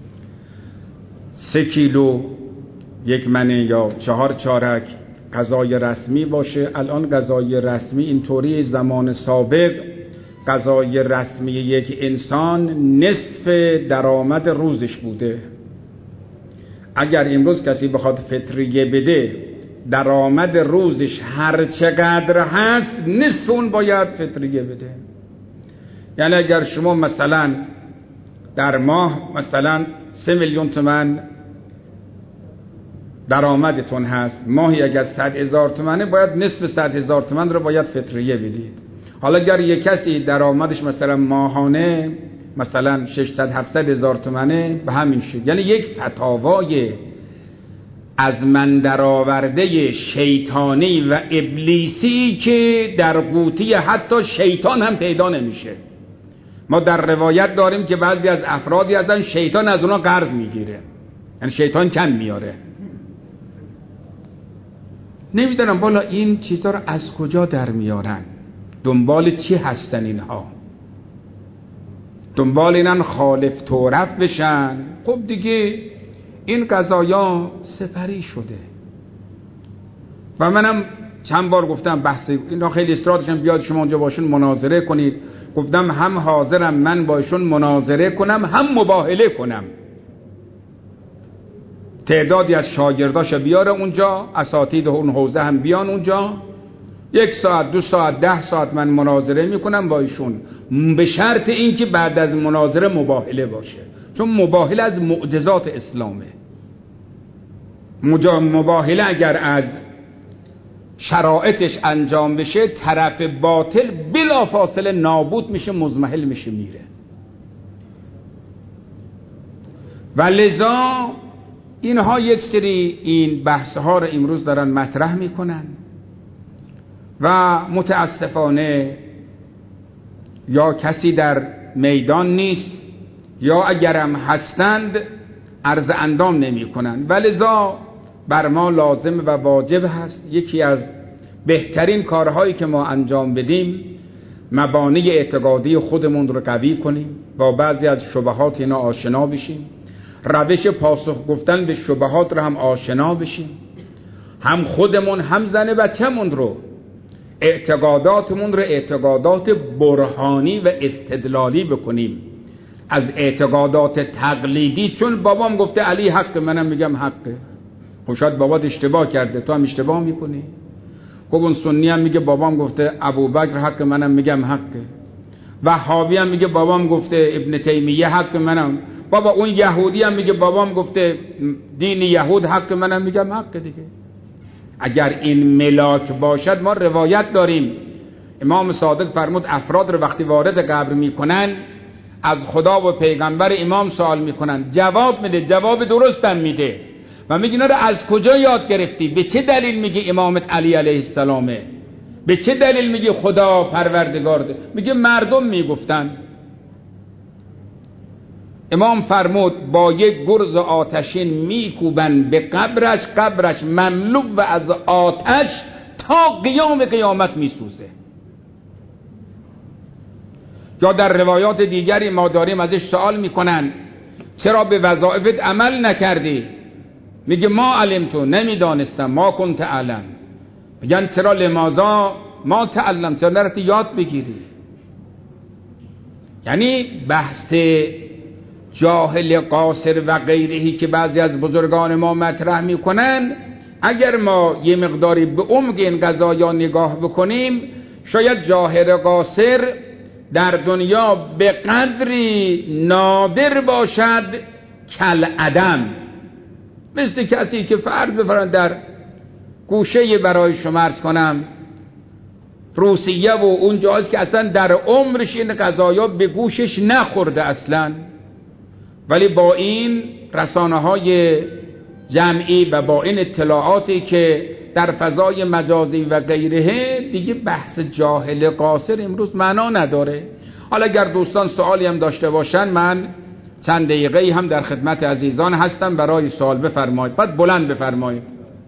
3 کیلو 1 منه یا 4 چارک غذای رسمی باشه. الان غذای رسمی اینطوری، زمان سابق غذای رسمی یک انسان نصف درآمد روزش بوده. اگر امروز کسی بخواد فطریه بده، درآمد روزش هر چقدر هست نصف اون باید فطریه بده. یعنی اگر شما مثلا در ماه مثلا 3 میلیون تومان درآمدتون هست، ماهی اگر 100,000 تومانه باید نصف 100,000 تومان رو باید فطریه بدید. حالا اگر یک کسی درآمدش مثلا ماهانه مثلا 600-700 هزار تومانه به همین شد، یعنی یک فتاوای از من درآورده شیطانی و ابلیسی که در قوطی حتی شیطان هم پیدا نمیشه. ما در روایت داریم که بعضی از افرادی هستن شیطان از اونا قرض میگیره، یعنی شیطان کم میاره. نمیدونم بالا این چیزا رو از کجا در میارن، دنبال چی هستن اینها؟ دنبال اینن خالف طرف بشن. خب دیگه این قضایا سپری شده و منم چند بار گفتم بحث اینا خیلی اصرارشون بیاد شما اونجا باشون مناظره کنید. گفتم هم حاضرم من باشون مناظره کنم هم مباهله کنم. تعدادی از شاگرداش بیاره اونجا، اساتید اون حوزه هم بیان اونجا، 1 ساعت 2 ساعت 10 ساعت من مناظره میکنم با ایشون، به شرط اینکه بعد از مناظره مباهله باشه، چون مباهله از معجزات اسلامه. مباهله اگر از شرایطش انجام بشه، طرف باطل بلا فاصله نابود میشه، مضمحل میشه، میره. و لذا اینها یک سری این بحث ها رو امروز دارن مطرح میکنن و متاسفانه یا کسی در میدان نیست یا اگرم هستند عرض اندام نمی کنند. ولذا بر ما لازم و واجب هست یکی از بهترین کارهایی که ما انجام بدیم مبانی اعتقادی خودمون رو قوی کنیم، با بعضی از شبهات اینا آشنا بشیم، روش پاسخ گفتن به شبهات رو هم آشنا بشیم، هم خودمون هم زن بچه‌مون رو اعتقاداتمون رو اعتقادات برهانی و استدلالی بکنیم، از اعتقادات تقلیدی. چون بابام گفته علی حق، منم میگم حقه. خب شاید بابات اشتباه کرده، تو هم اشتباه میکنی. خب اون سنی هم میگه بابام گفته ابوبکر حق، منم میگم حقه. وهابی هم میگه بابام گفته ابن تیمیه حق، منم. بابا اون یهودی هم میگه بابام گفته دین یهود حق، منم میگم حق دیگه. اگر این ملاک باشد، ما روایت داریم امام صادق فرمود افراد رو وقتی وارد قبر میکنن از خدا و پیغمبر امام سوال میکنن، جواب میده، جواب درستم میده و میگه اینا رو از کجا یاد گرفتی؟ به چه دلیل میگه امامت علی علیه السلامه؟ به چه دلیل میگه خدا پروردگار ده؟ میگه مردم میگفتن. امام فرمود با یک گرز آتشین میکوبن به قبرش، قبرش مملو و از آتش تا قیام قیامت میسوزه. یا در روایات دیگری ما داریم ازش سوال میکنن چرا به وظایفت عمل نکردی؟ میگه ما علمتو، نمیدانستم، ما کنت علم. میگن چرا لماذا ما تعلم، چرا نرفتی یاد بگیری؟ یعنی بحث جاهل قاصر و غیرهی که بعضی از بزرگان ما مطرح میکنن، اگر ما یه مقداری به عمق این قضایا نگاه بکنیم، شاید جاهل قاصر در دنیا به قدری نادر باشد کل عدم، مثل کسی که فرض بفرمایید در گوشه برای شما عرض کنم روسیه و اون جاست که اصلا در عمرش این قضایا به گوشش نخورده اصلا، ولی با این رسانه‌های جمعی و با این اطلاعاتی که در فضای مجازی و غیره، دیگه بحث جاهل قاصر امروز معنا نداره. حالا اگر دوستان سوالی هم داشته باشن، من چند دقیقه هم در خدمت عزیزان هستم برای سوال. بفرمایید، بعد بلند بفرمایید.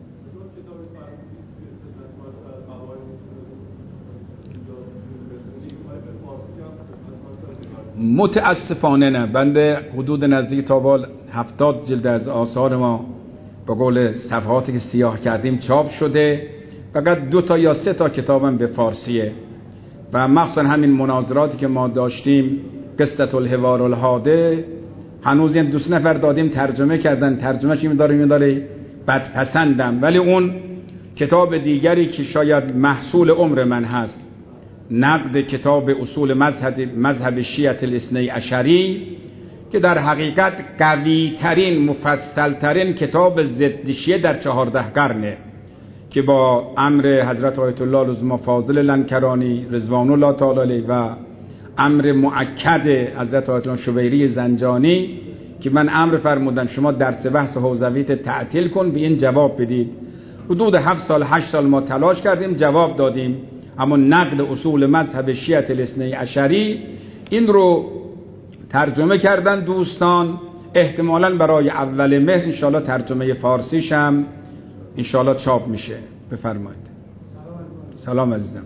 متاسفانه نه، بنده حدود نزدیک تا بال 70 جلد از آثار ما به قول صفحاتی که سیاه کردیم چاپ شده، فقط 2 تا یا 3 تا کتابم به فارسیه و مخصوصا همین مناظراتی که ما داشتیم، قصة الحوار الحاده، هنوز این 2 نفر دادیم ترجمه کردن، ترجمهش میداره بدپسندم. ولی اون کتاب دیگری که شاید محصول عمر من هست، نقد کتاب اصول مذهب شیعه الاثنی عشری، که در حقیقت قوی ترین مفصل ترین کتاب ضد شیعه در 14 قرنه، که با امر حضرت آیت الله العظمی فاضل لنکرانی رضوان الله تعالی علیه و امر مؤکد حضرت آیت الله شبیری زنجانی که من امر فرمودن شما درس بحث حوزویت تعطیل کن، به این جواب بدید. حدود 7 سال 8 سال ما تلاش کردیم، جواب دادیم. اما نقد اصول مذهب شیعه الاثنی عشری این رو ترجمه کردن دوستان، احتمالاً برای اول مهر انشالله ترجمه فارسیش هم انشالله چاپ میشه. بفرمایید. سلام عزیزم.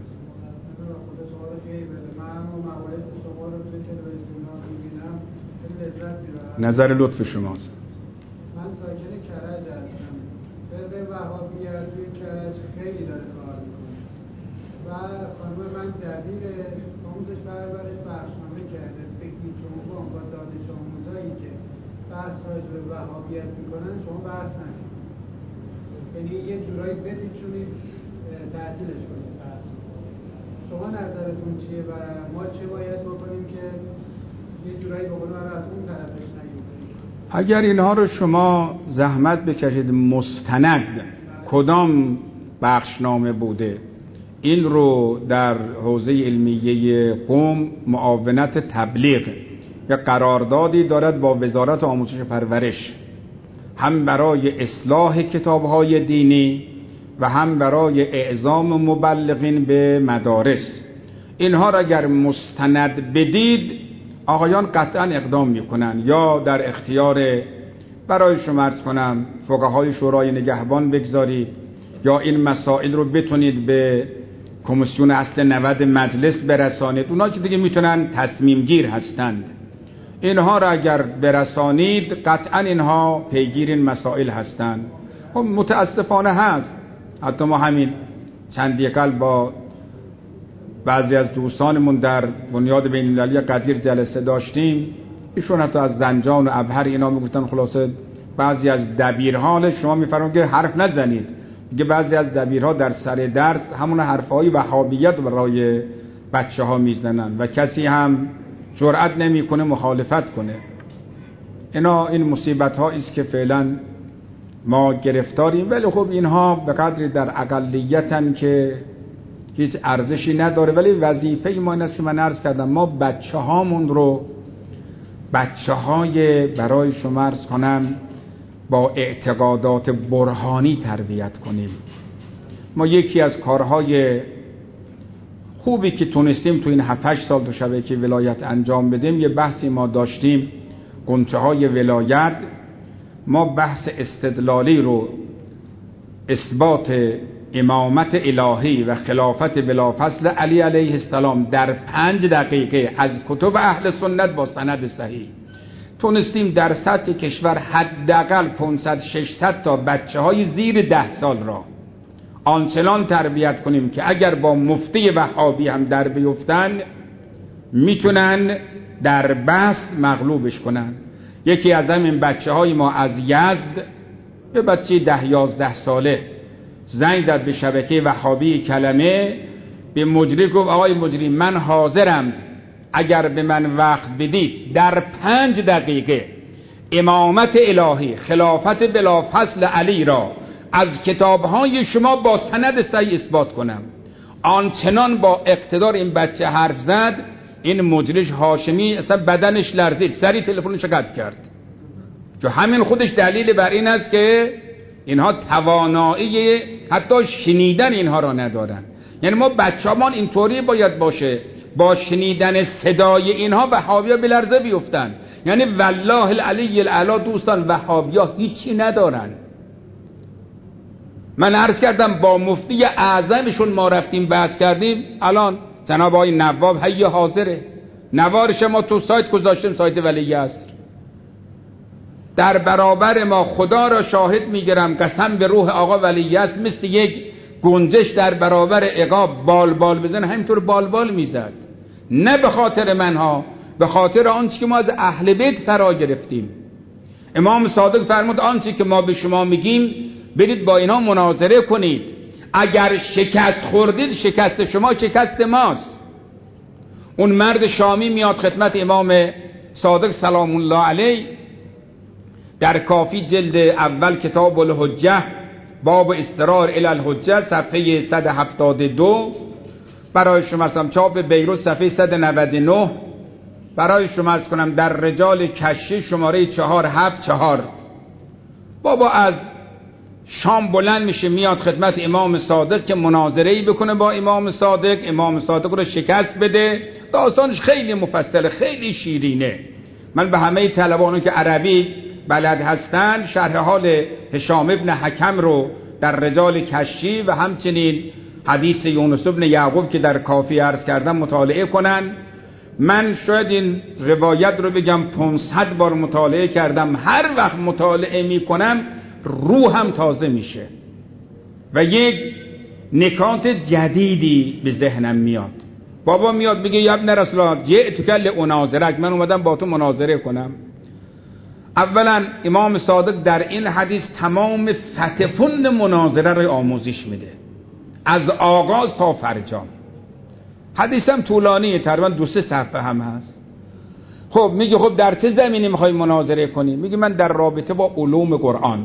نظر لطف شماست. من ساکن کرج هستم. فرقه وهابیت توی کرج خیلی داره کار میکنه و خانم من دبیر آموزش پرورش بخشنامه کرده. فکر شما با دانش آموزایی که بحث راجع به وهابیت میکنن شما بحث نکنید، یعنی یه جورایی بپیچونید تعطیلش کنید. شما نظرتون چیه و ما چه باید بکنیم که یه جورایی بکنیم از اون طرفش نگیم؟ اگر اینها رو شما زحمت بکشید مستند کدام بخشنامه بوده، این رو در حوزه علمیه قم معاونت تبلیغ یا قراردادی دارد با وزارت آموزش پرورش، هم برای اصلاح کتاب‌های دینی و هم برای اعزام مبلغین به مدارس. اینها را اگر مستند بدید آقایان قطعا اقدام میکنن، یا در اختیار برای شما عرض کنم فقهای شورای نگهبان بگذارید، یا این مسائل رو بتونید به کمیسیون اصل 90 مجلس برسانید. اونا که دیگه میتونن تصمیم گیر هستند، اینها را اگر برسانید قطعا اینها پیگیر این مسائل هستند. خب متاسفانه هست، حتی ما همین چند قبل با بعضی از دوستانمون در بنیاد بین‌المللی قدیر جلسه داشتیم، ایشون حتی از زنجان و ابهر اینا میگفتن خلاصه بعضی از دبیرها شما میفرمایید که حرف نزنید، میگه بعضی از دبیرها در سر درس همون حرفهای وهابیت برای بچه‌ها میزنن و کسی هم جرئت نمیکنه مخالفت کنه. این مصیبت‌ها است که فعلا ما گرفتاریم، ولی خب اینها به قدری در اقلیتن که هیچ ارزشی نداره. ولی وظیفه ما این است که من عرض کردم ما بچه‌هامون رو بچه‌های برای شما عرض کنم با اعتقادات برهانی تربیت کنیم. ما یکی از کارهای خوبی که تونستیم تو این 7-8 سال تو شبکه ولایت انجام بدیم، یه بحثی ما داشتیم غنچه‌های ولایت، ما بحث استدلالی رو اثبات امامت الهی و خلافت بلافصل علی علیه السلام در 5 دقیقه از کتب اهل سنت با سند صحیح تونستیم در سطح کشور حداقل 500-600 تا بچه‌های زیر 10 سال را آنچنان تربیت کنیم که اگر با مفتی وهابی هم در بیفتن میتونن در بحث مغلوبش کنن. یکی از همین بچه‌های ما از یزد، یه بچه 10-11 ساله زنگ زد به شبکه وهابی کلمه، به مجری گفت آقای مجری من حاضرم اگر به من وقت بدید در 5 دقیقه امامت الهی خلافت بلافصل علی را از کتابهای شما با سند صحیح اثبات کنم. آنچنان با اقتدار این بچه حرف زد، این مجریش هاشمی اصلا بدنش لرزید، سری تلفنش قطع کرد، که همین خودش دلیل بر این است که اینها توانایی حتی شنیدن اینها را ندارن. یعنی ما بچه‌مان اینطوری باید باشه با شنیدن صدای اینها وهابیا به لرزه بیفتن. یعنی والله العلی الاعلی دوستان وهابیا هیچی ندارن. من عرض کردم با مفتی اعظمشون ما رفتیم بحث کردیم، الان جناب آقای نواب حی حاضره، نوارش ما تو سایت گذاشتیم، سایت ولی عصر. در برابر ما خدا را شاهد میگیرم قسم به روح آقا ولی عصر مثل یک گنجش در برابر عقاب بال بزن همینطور بال میزد. نه به خاطر منها، به خاطر آنچه که ما از اهل بیت فرا گرفتیم. امام صادق فرمود آنچه که ما به شما میگیم برید با اینا مناظره کنید، اگر شکست خوردید شکست شما شکست ماست. اون مرد شامی میاد خدمت امام صادق سلام الله علیه در کافی جلد اول کتاب الحجه باب اصرار الی الحجه صفحه 172 برای شما هستم، چاپ بیروت صفحه 199 برای شما از کنم، در رجال کشی شماره 474. بابا از شام بلند میشه میاد خدمت امام صادق که مناظره‌ای بکنه با امام صادق، امام صادق رو شکست بده. داستانش خیلی مفصله، خیلی شیرینه. من به همه طلبانو که عربی بلد هستن شرح حال هشام ابن حکم رو در رجال کشی و همچنین حدیث یونس ابن یعقوب که در کافی عرض کردم مطالعه کنن. من شاید این روایت رو بگم 500 بار مطالعه کردم. هر وقت مطالعه میکنم روحم تازه میشه و یک نکات جدیدی به ذهنم میاد. بابا میاد میگه یا ابن رسول الله جئتک لاناظرک، من اومدم با تو مناظره کنم. اولا امام صادق در این حدیث تمام فتفون مناظره رو آموزش میده از آغاز تا فرجام. حدیثم طولانیه، تقریبا 2-3 صفحه هم هست. خب میگه خب در چه زمینی میخوای مناظره کنی؟ میگه من در رابطه با علوم قرآن.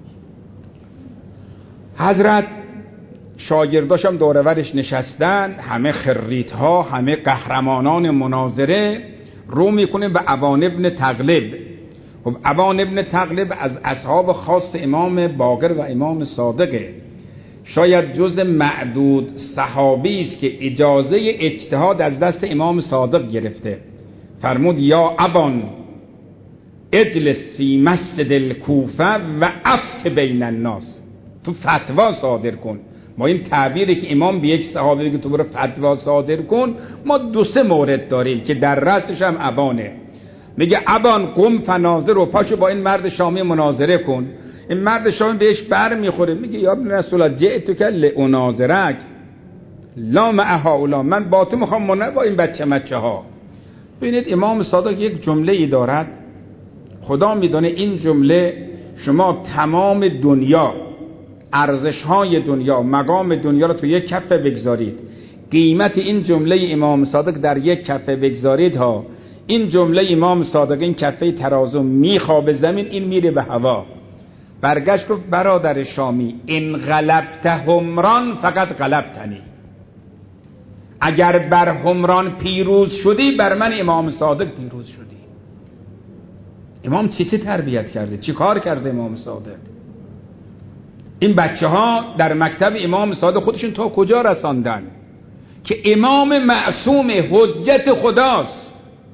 حضرت شاگرداشم دورورش نشستن، همه خریط‌ها، همه قهرمانان مناظره، رو میکنه به عوان ابن تغلب. خب ابان ابن تغلب از اصحاب خاص امام باقر و امام صادقه، شاید جز معدود صحابی است که اجازه اجتهاد از دست امام صادق گرفته. فرمود یا ابان اجلس فی مسجد الکوفه و افت بین الناس، تو فتوا صادر کن. ما این تعبیری که امام به یک صحابی بگه تو برو فتوا صادر کن، ما 2-3 مورد داریم که در رأسش هم ابانه. میگه ابان قم فناظر، و پاشو با این مرد شامی مناظره کن. این مرد شامی بهش بر میخوره، میگه یا ابن رسول الله جئتک لاناظرک لا مع هؤلاء، من با تو میخوام نه با این بچه ها. ببینید امام صادق یک جمله ای دارد، خدا میدونه این جمله شما تمام دنیا، ارزش‌های دنیا، مقام دنیا رو تو یک کفه بگذارید، قیمت این جمله امام صادق در یک کفه بگذارید ها، این جمله امام صادق این کفه ترازو میخوابه زمین، این میره به هوا. برگشت گفت برادر شامی ان غلبت همران فقط غلبتنی، اگر بر همران پیروز شدی بر من امام صادق پیروز شدی. امام چه تربیت کرده، چی کار کرده امام صادق؟ این بچه ها در مکتب امام صادق خودشون تا کجا رساندن که امام معصوم حجت خداست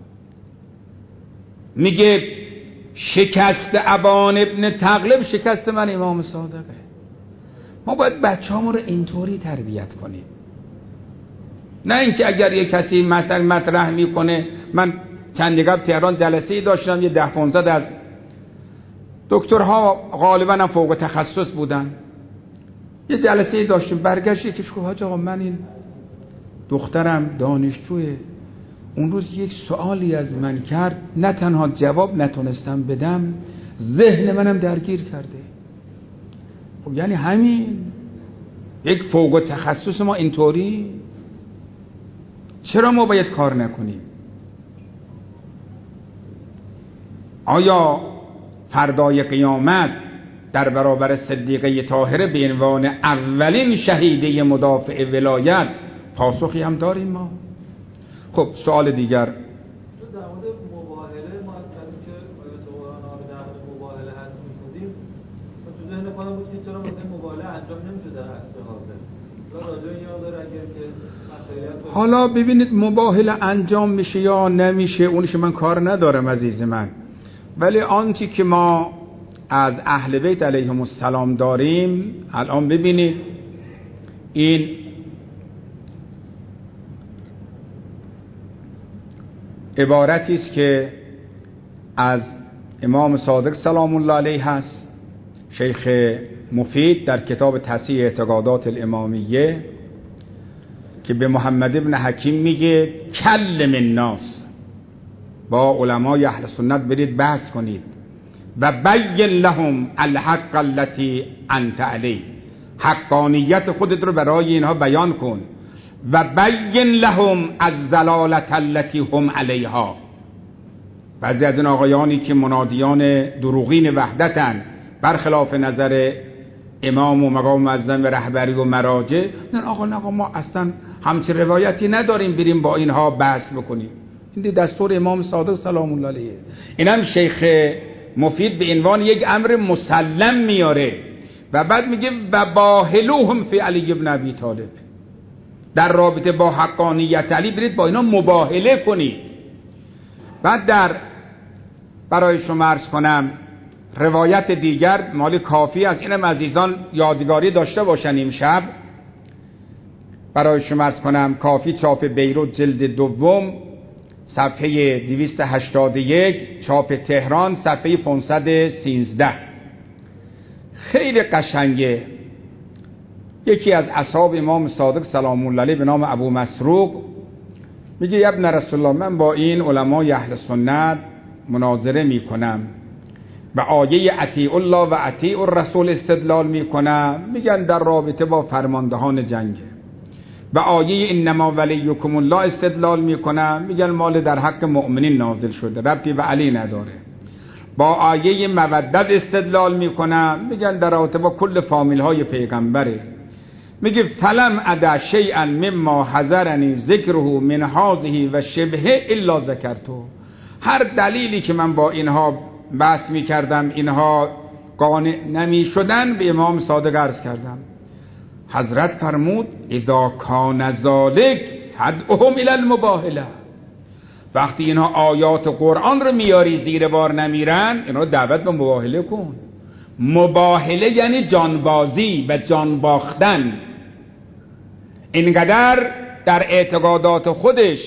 میگه شکست ابان ابن تغلب شکست من امام صادقه. ما باید بچه هامون رو اینطوری تربیت کنیم، نه اینکه اگر یه کسی مثلا مطرح میکنه. من چند قبل تهران جلسه‌ای داشتم، یه 10-15 از دکترها غالبا هم فوق تخصص بودن، یه جلسه‌ای داشتیم. برگشت یکیش گفت حاج آقا من این دخترم دانشجوه، اون روز یک سوالی از من کرد، نه تنها جواب نتونستم بدم، ذهن منم درگیر کرده. خب یعنی همین یک فوق تخصص ما اینطوری، چرا ما باید کار نکنیم؟ آیا فردای قیامت در برابر صدیقه طاهره به عنوان اولین شهیده مدافع ولایت پاسخی هم داریم ما؟ خب سوال دیگر. در مورد مباهله ما کردیم که آیات قرآن ها در مورد مباهله هست می‌کنیم، تو ذهن خودم بود که چرا مثلا مباهله انجام نمیشه در عصر حاضر؟ راجع این یاد داره اگر که مسئولیت. حالا ببینید مباهله انجام میشه یا نمیشه اونش من کار ندارم عزیز من، ولی آنچه که ما از اهل بیت علیهم السلام داریم الان ببینید، این عبارتی است که از امام صادق سلام الله علیه هست، شیخ مفید در کتاب تصحیح اعتقادات الامامیه، که به محمد ابن حکیم میگه کلم الناس، با علمای اهل سنت برید بحث کنید و بین لهم الحق التي انت علیه، حقانیت خودت رو برای اینها بیان کن، و بین لهم الضلالة التي هم علیها. بعضی از این آقایانی که منادیان دروغین وحدتن، برخلاف نظر امام و مقام معظم و رهبری و مراجع، نه آقا ما اصلا همچین روایتی نداریم بریم با اینها بحث بکنیم. این دستور امام صادق سلام الله علیه. اینم شیخ مفید به عنوان یک امر مسلم میاره و بعد میگه و باهلوهم فی علی ابن ابی طالب، در رابطه با حقانیت علی برید با اینا مباهله کنید. بعد در برای شما عرض کنم روایت دیگر مال کافی از اینم عزیزان یادگاری داشته باشن امشب، برای شما عرض کنم کافی چاپ بیروت جلد 2 صفحه 281، چاپ تهران صفحه 513. خیلی قشنگه. یکی از اصحاب امام صادق سلام الله علیه به نام ابو مسروق میگه یا ابن رسول الله، من با این علمای اهل سنت مناظره میکنم، به آیه اطیع الله و اطیع الرسول استدلال میکنم، میگن در رابطه با فرماندهان جنگ. به آیه انما ولیکم الله استدلال میکنم، میگن مال در حق مؤمنین نازل شده، ربطی به علی نداره. با آیه مودت استدلال میکنم، میگن در رابطه با کل فامیل های پیغمبره. میگه فلم ادا شیئا مما حذرنی ذکره من هذه و شبهه الا ذکرته. هر دلیلی که من با اینها بحث می کردم اینها قانع نمی شدن، به امام صادق عرض کردم. حضرت فرمود اذا کان ذالک فدعهم الی المباهله. وقتی اینها آیات قرآن رو میاری زیر بار نمیرن، اینا دعوت به مباهله کن. مباهله یعنی جانبازی و جان باختن. اینقدر در اعتقادات خودش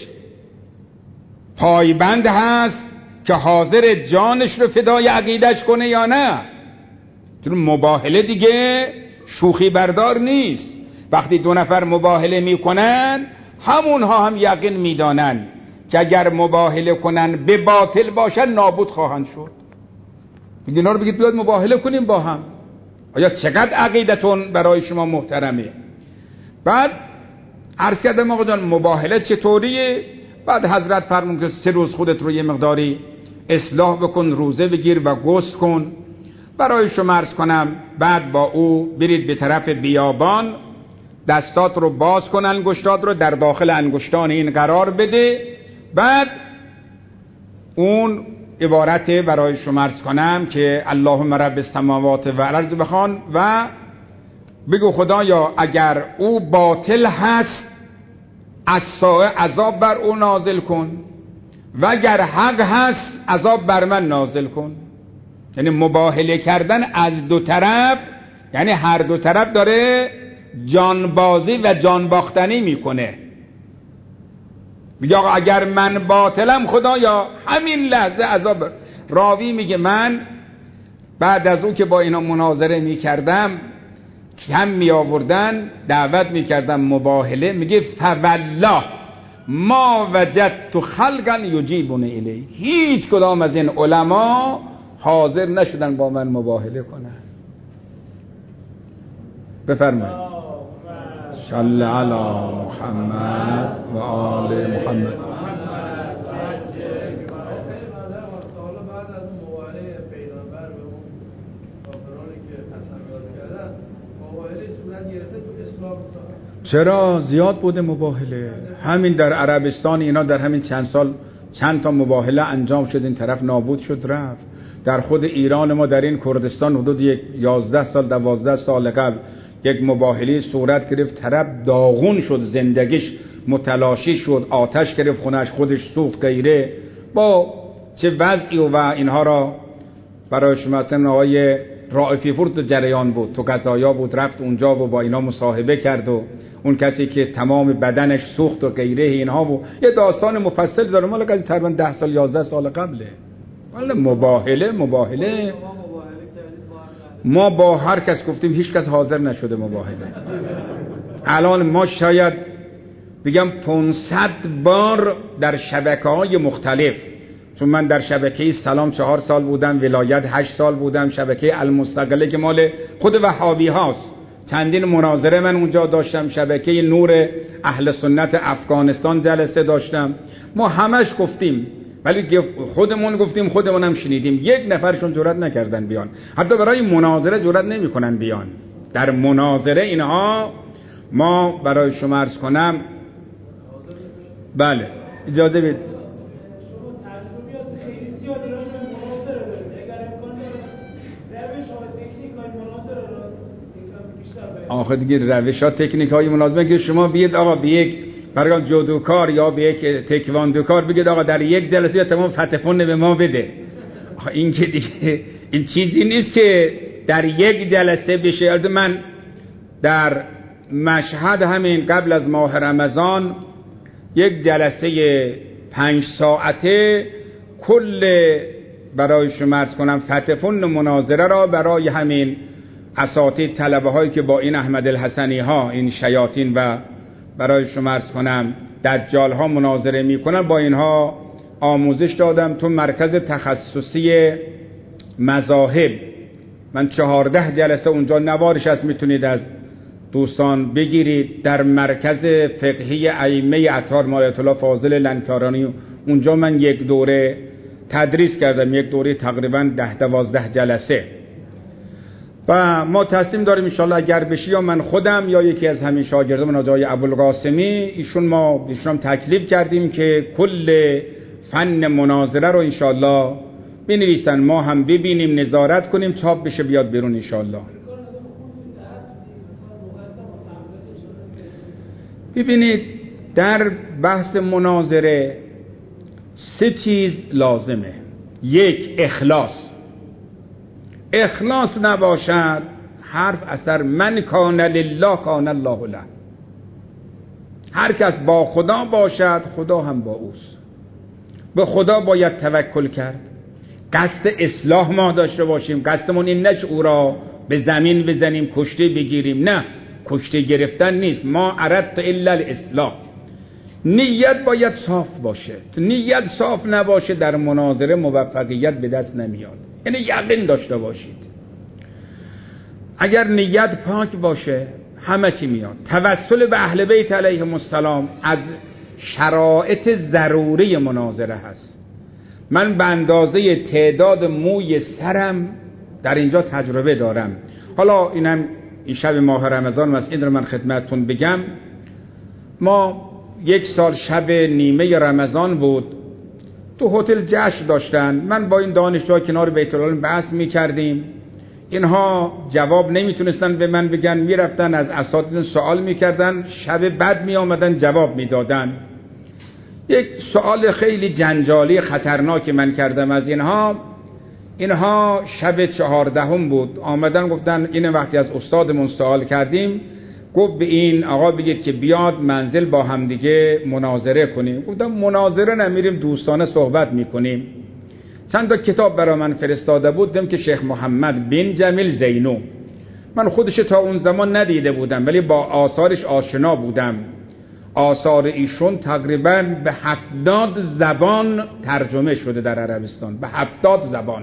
پایبند هست که حاضر جانش رو فدای عقیدش کنه یا نه. چون مباهله دیگه شوخی بردار نیست. وقتی دو نفر مباهله میکنن، همونها هم یقین میدانن که اگر مباهله کنن به باطل باشن نابود خواهند شد. اینا رو بگید بیاد مباهله کنیم با هم. آیا چقدر عقیدتون برای شما محترمه؟ بعد عرض کردم آقا جان مباهله چطوریه؟ بعد حضرت فرمون که 3 روز خودت رو یه مقداری اصلاح بکن، روزه بگیر و غسل کن. برای شما عرض کنم بعد با او برید به طرف بیابان، دستات رو باز کن، انگشتات رو در داخل انگشتان این قرار بده. بعد اون عبارت برای شما عرض کنم که اللهم رب السماوات و الارض بخوان و بگو خدایا اگر او باطل هست از سایه عذاب بر او نازل کن و اگر حق هست عذاب بر من نازل کن. یعنی مباهله کردن از دو طرف، یعنی هر دو طرف داره جانبازی و جان باختنی میکنه. میگه آقا اگر من باطلم خدایا همین لحظه عذاب. راوی میگه من بعد از اون که با اینا مناظره میکردم، کم می آوردن، دعوت میکردم مباهله، میگه فوالله ما وجدت خلقا یجیبون الیه. هیچ کدام از این علما حاضر نشدن با من مباهله کنن. بفرمایید. صلی علی محمد و آل محمد. چرا زیاد بوده مباهله؟ همین در عربستان اینا در همین چند سال چند تا مباهله انجام شد، این طرف نابود شد رفت. در خود ایران ما در این کردستان حدود 11 سال 12 سال قبل یک مباهله صورت گرفت، طرف داغون شد، زندگیش متلاشی شد، آتش گرفت خونش، خودش سوخت غیره. با چه وضعی و اینها را برای شما مثلا آقای رائفی پور تو جریان بود، تو قضایا بود، رفت اونجا و با اینا مصاحبه کرد و اون کسی که تمام بدنش سوخت و غیره اینها و یه داستان مفصل داره مال قضیه تقریبا 10 سال 11 سال قبله. ولی مباهله ما با هر کس گفتیم هیچ کس حاضر نشده مباهله. الان ما شاید بگم 500 بار در شبکه‌های مختلف، چون من در شبکه سلام 4 سال بودم، ولایت 8 سال بودم، شبکه المستقله که مال خود وهابی هاست چندین مناظره من اونجا داشتم، شبکه نور اهل سنت افغانستان جلسه داشتم. ما همش گفتیم، ولی خودمون گفتیم خودمون هم شنیدیم، یک نفرشون جرئت نکردن بیان، حتی برای مناظره جرئت نمیکنن بیان. در مناظره اینها ما برای شما عرض کنم بله اجازه بدید. آخه دیگه روش ها تکنیک های مناسبه که شما بیید آقا به یک برای جودوکار یا به یک تکواندوکار بگید آقا در یک جلسه تمام فتفون به ما بده. آخه این که دیگه این چیزی نیست که در یک جلسه بشه. من در مشهد همین قبل از ماه رمضان یک جلسه 5 ساعته کل برای شما عرض کنم فتفون مناظره را برای همین اساتید طلبه هایی که با این احمد الحسنی ها این شیاطین و برای شما عرض کنم دجال ها مناظره میکنن، با اینها آموزش دادم تو مرکز تخصصی مذاهب. من 14 جلسه اونجا نوارش هست، میتونید از دوستان بگیرید. در مرکز فقهی ائمه اطهار آیت الله فاضل لنکارانی اونجا من یک دوره تدریس کردم، یک دوره تقریبا 10-12 جلسه. و ما تصمیم داریم انشالله اگر بشه یا من خودم یا یکی از همین شاگردان آقای ابوالقاسمی، ایشون هم تکلیف کردیم که کل فن مناظره رو انشالله بنویسن، ما هم ببینیم، نظارت کنیم، چاپ بشه بیاد بیرون انشالله. ببینید در بحث مناظره 3 چیز لازمه. 1 اخلاص نباشد حرف اثر من کان لله کان الله له. هر کس با خدا باشد خدا هم با اوست. به خدا باید توکل کرد. قصد اصلاح ما داشته باشیم. قصدمون این نشه او را به زمین بزنیم، کشته بگیریم. نه، کشته گرفتن نیست. ما اردت الا الاصلاح. نیت باید صاف باشه. نیت صاف نباشه در مناظره موفقیت به دست نمیاد. یعنی یقین داشته باشید. اگر نیت پاک باشه همه چی میاد. توسل به اهل بیت علیهم السلام از شرایط ضروری مناظره هست. من به اندازه تعداد موی سرم در اینجا تجربه دارم. حالا این شب ماه رمضان است، این رو من خدمتتون بگم. ما 1 سال شب نیمه رمضان بود، تو هتل جشن داشتن. من با این دانشجوها کنار بیت العلم بحث می‌کردیم. اینها جواب نمیتونستن به من بگن، میرفتن از اساتید سوال میکردن، شب بعد میآمدن جواب میدادن. یک سوال خیلی جنجالی خطرناک من کردم از اینها شب 14 بود. آمدن گفتن این وقتی از استادمون سوال کردیم، گفت به این آقا بگید که بیاد منزل با همدیگه مناظره کنیم. گفتم مناظره نمیریم، دوستانه صحبت میکنیم. چند تا کتاب برای من فرستاده بود، دیدم که شیخ محمد بن جمیل زینو، من خودش تا اون زمان ندیده بودم ولی با آثارش آشنا بودم. آثار ایشون تقریبا به 70 زبان ترجمه شده در عربستان، به 70 زبان.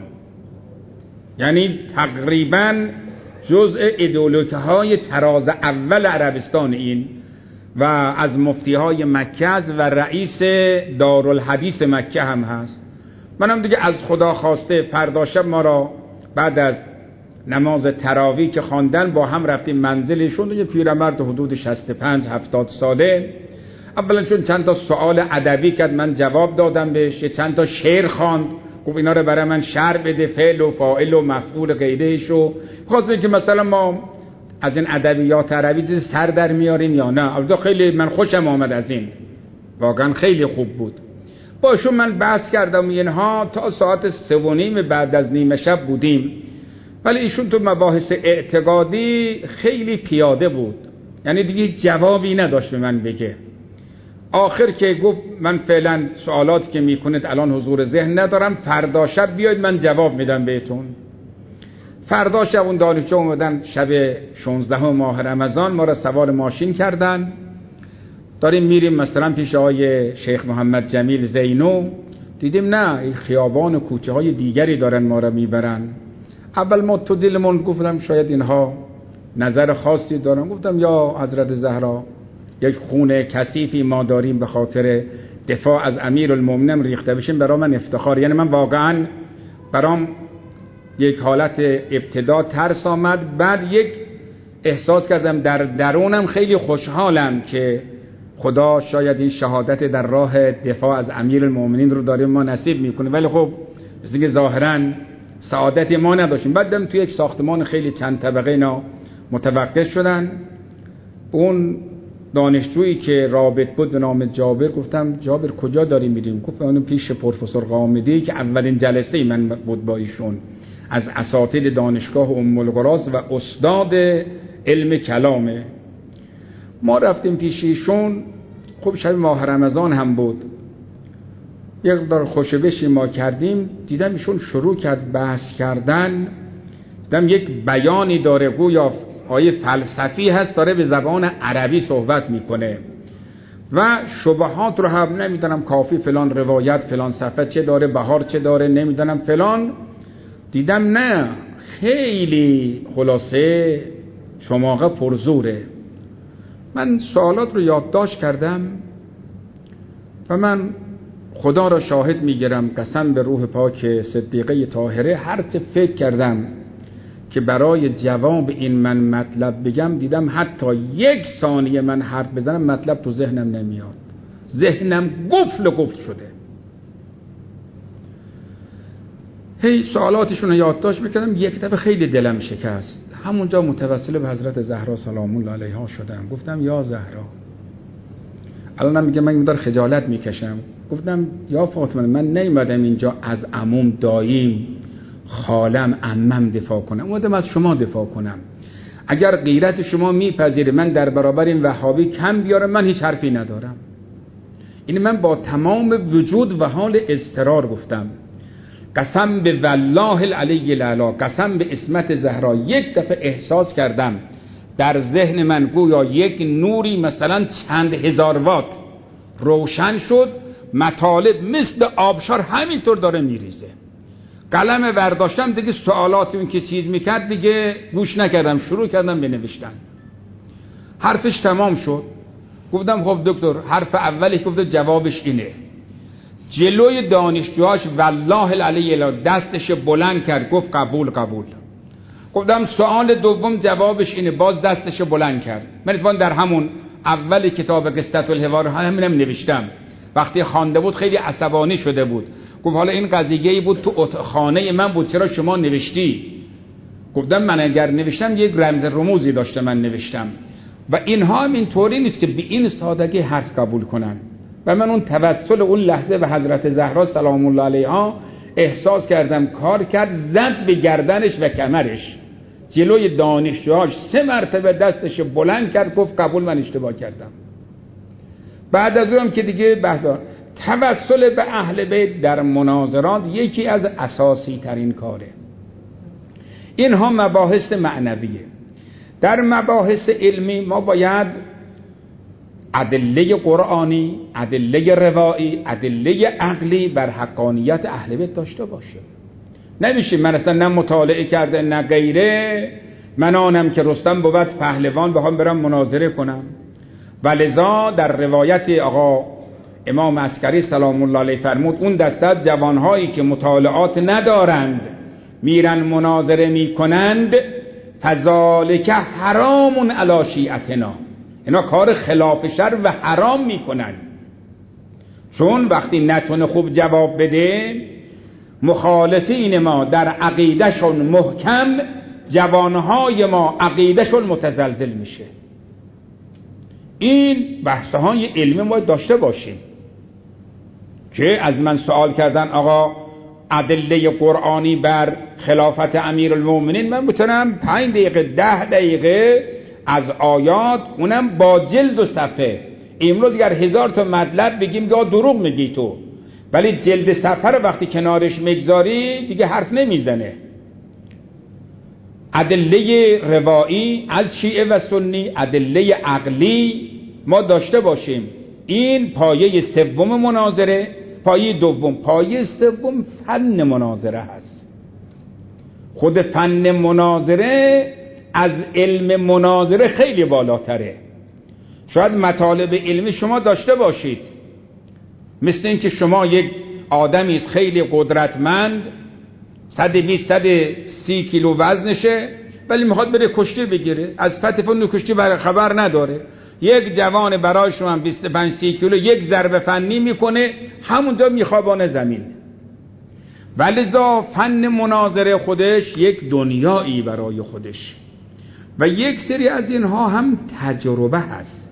یعنی تقریبا جزء ایدئولوژی‌های تراز اول عربستان این و از مفتی‌های مکه است و رئیس دارالحدیث مکه هم هست. منم دیگه از خدا خواسته فردا شب ما را بعد از نماز تراویح که خواندن با هم رفتیم منزلشون. یه پیرمرد حدود 65-70 ساله. اولا چون چند تا سوال ادبی کرد من جواب دادم بهش، چند تا شعر خواند، گفت اینا رو برای من شرح بده، فعل و فاعل و مفعول غیرهشو. خواست بگم که مثلا ما از این ادبیات عربی سر در میاریم یا نه. البته خیلی من خوشم آمد از این، واقعا خیلی خوب بود. باشون من بحث کردم اینها تا ساعت 3:30 بعد از نیمه شب بودیم. ولی ایشون تو مباحث اعتقادی خیلی پیاده بود، یعنی دیگه جوابی نداشت به من بگه. آخر که گفت من فعلا سوالاتی که میکنید الان حضور ذهن ندارم، فردا شب بیاید من جواب میدم بهتون. فردا شب اون دانشجو اومدن شب 16 ماه رمضان، ما را سوار ماشین کردن، داریم میریم مثلا پیش آقای شیخ محمد جمیل زینو. دیدیم نه، این خیابان و کوچه های دیگری دارن ما را میبرن. اول ما تو دلمون گفتم شاید اینها نظر خاصی دارن. گفتم یا حضرت زهرا، یک خون کثیفی ما داریم به خاطر دفاع از امیرالمومنین ریخته بشیم، برای من افتخار. یعنی من واقعا برام یک حالت ابتدا ترس آمد، بعد یک احساس کردم در درونم خیلی خوشحالم که خدا شاید این شهادت در راه دفاع از امیرالمومنین رو داره ما نصیب میکنه. ولی خب دیگه ظاهرا سعادت ما نداشتیم. بعدم توی یک ساختمان خیلی چند طبقه اینا متوقف شدن. اون دانشجویی که رابط بود به نام جابر، گفتم جابر کجا داری میریم؟ گفت اون پیش پروفسور قامدی که اولین جلسه من بود با ایشون، از اساتید دانشگاه ام القراست و استاد علم کلامه. ما رفتیم پیش ایشون. خب شب ماه رمضان هم بود، یک دار خوشبشی ما کردیم. دیدم ایشون شروع کرد بحث کردن. دیدم یک بیانی داره، گویا آیه فلسفی هست، داره به زبان عربی صحبت میکنه و شبهات رو هم نمیدونم کافی فلان روایت فلان صفحه چه داره، بهار چه داره، نمیدونم فلان. دیدم نه، خیلی خلاصه شماغه پرزوره. من سوالات رو یادداشت کردم و من خدا را شاهد میگیرم، قسم به روح پاک صدیقه طاهره، هر چه فکر کردم که برای جواب این من مطلب بگم، دیدم حتی 1 ثانیه من حرف بزنم مطلب تو ذهنم نمیاد. ذهنم قفل شده. هی سوالاتشون رو یادداشت میکردم. یک دفعه خیلی دلم شکست. همونجا متوسل به حضرت زهرا سلام الله علیها شدم. گفتم یا زهرا، الان میگه من مقدار خجالت میکشم. گفتم یا فاطمه، من نیومدم اینجا از عموم، داییم، خالم، عمم دفاع کنم، اومدم از شما دفاع کنم. اگر غیرت شما میپذیره من در برابر این وهابی کم بیارم، من هیچ حرفی ندارم. این من با تمام وجود و حال اضطرار گفتم. قسم به والله العلی الاعلی، قسم به عصمت زهرا، یک دفعه احساس کردم در ذهن من گویا یک نوری مثلا چند هزار وات روشن شد، مطالب مثل آبشار همینطور داره میریزه. قلم برداشتم دیگه، سوالاتی اون که چیز میکرد دیگه گوش نکردم، شروع کردم به نوشتن. حرفش تمام شد. گفتم خب دکتر، حرف اولش گفت جوابش اینه. جلوی دانشجوهاش والله العلی الاعلی دستش بلند کرد، گفت قبول قبول. گفتم سوال دوم جوابش اینه، باز دستش بلند کرد. من اتفاقا در همون اول کتاب قصة الحوار همینم نوشتم. وقتی خوانده بود خیلی عصبانی شده بود. گفت حالا این قضیه‌ای بود تو خانه من بود، چرا شما نوشتی؟ گفتم من اگر نوشتم یک رمز رموزی داشته من نوشتم و اینها هم اینطوری نیست که به این سادگی حرف قبول کنن. و من اون توسل اون لحظه به حضرت زهرا سلام الله علیها احساس کردم کار کرد، زد به گردنش و کمرش. جلوی دانشجوهاش 3 مرتبه دستش بلند کرد، گفت قبول، من اشتباه کردم. بعد از اونم که دیگه بحثا توسل به اهل بیت در مناظرات یکی از اساسی ترین کاره. اینها مباحث معنویه. در مباحث علمی ما باید ادله قرآنی، ادله روایی، ادله عقلی بر حقانیت اهل بیت داشته باشه. نمیشه من اصلا نه مطالعه کرده نه غیره، من آنم که رستم بود پهلوان بخوام برم مناظره کنم. ولذا در روایت آقا امام عسکری سلام الله علیه فرمود اون دسته از جوانهایی که مطالعات ندارند میرن مناظره میکنند، فذالک حرام علی شیعتنا، اینا کار خلاف شر و حرام میکنن. چون وقتی نتونه خوب جواب بده، مخالفین ما در عقیدهشون محکم، جوانهای ما عقیدهشون متزلزل میشه. این بحثهای علمی ما داشته باشیم که از من سوال کردن آقا ادله قرآنی بر خلافت امیرالمومنین، من میتونم 5 دقیقه 10 دقیقه از آیات، اونم با جلد و صفحه. امروز اگر 1000 تا مطلب بگیم که دروغ میگی تو، ولی جلد صفحه رو وقتی کنارش میگذاری دیگه حرف نمیزنه. ادله روایی از شیعه و سنی، ادله عقلی ما داشته باشیم. این پایه سوم مناظره. پایه دوم، پایه سوم فن مناظره هست. خود فن مناظره از علم مناظره خیلی بالاتره. شاید مطالب علمی شما داشته باشید، مثل این که شما یک آدمی است خیلی قدرتمند، 120-130 کیلو وزنشه، ولی میخواد بره کشتی بگیره، از فتح کشتی خبر نداره. یک جوان برای شما 25-30 کیلو یک ضربه فنی میکنه، همونجا میخوابانه زمین. ولذا فن مناظره خودش یک دنیایی برای خودش و یک سری از اینها هم تجربه هست.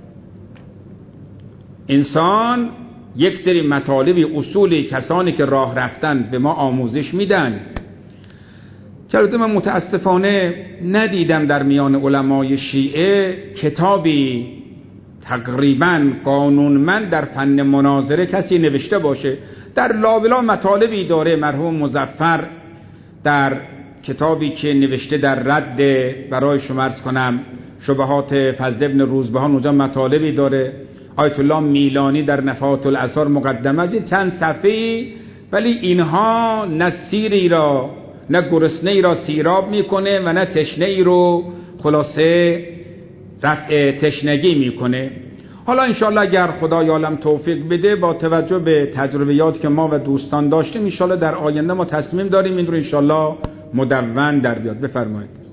انسان یک سری مطالبی، اصولی، کسانی که راه رفتن به ما آموزش میدن که البته من متاسفانه ندیدم در میان علمای شیعه کتابی تقریبا قانونمند در فن مناظره کسی نوشته باشه. در لابلا مطالبی داره مرحوم مظفر در کتابی که نوشته در رد برای شما عرض کنم شبهات فضل ابن روزبهان، اونجا مطالبی داره. آیت الله میلانی در نفحات الاسرار مقدمه چند صفحه‌ای، ولی اینها نه سیری را نه گرسنه ای را سیراب میکنه و نه تشنه ای رو خلاصه رفع تشنگی میکنه. حالا انشالله اگر خدای عالم توفیق بده، با توجه به تجربیات که ما و دوستان داشتیم، انشالله در آینده ما تصمیم داریم این رو انشالله مدون در بیاد. بفرمایید.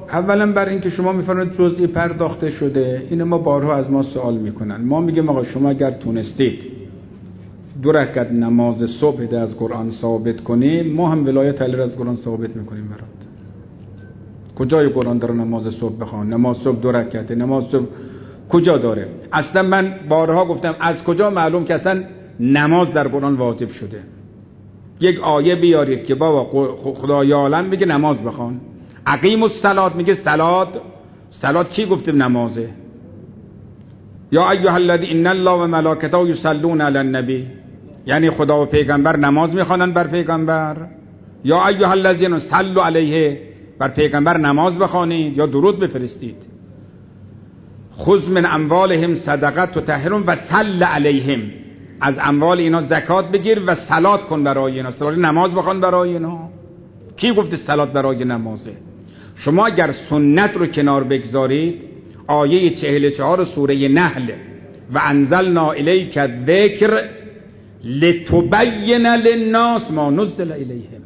اولا بر اینکه شما میفرمایید جزئی پرداخته شده، اینو ما بارها از ما سوال میکنن. ما میگیم آقا شما اگر تونستید 2 رکعت نماز صبح ده از قرآن ثابت کنیم، ما هم ولایت علی از قرآن ثابت میکنیم برات. کجای قرآن داره نماز صبح بخوان؟ نماز صبح 2 رکعت، نماز صبح کجا داره؟ اصلا من بارها گفتم از کجا معلوم که اصلا نماز در قرآن واجب شده؟ یک آیه بیارید که بابا خدای عالم میگه نماز بخوان، اقیم الصلاة میگه صلات کی گفته نمازه؟ یا ایها الذین ان الله و ملائکته یصلون علی النبی، یعنی خدا و پیغمبر نماز میخوانن بر پیغمبر. یا ایها الذین صلوا علیه، بر پیغمبر نماز بخوانید یا درود بفرستید. خذ من اموالهم صدقه تطهرهم و صل علیهم، از اموال اینا زکات بگیر و صلات کن برای اینا، صلات نماز بخوان برای اینا. کی گفته صلات برای نمازه؟ شما اگر سنت رو کنار بگذارید، آیه 44 سوره نحل و انزلنا الیک الذکر لتبین للناس ما نزل الیهم،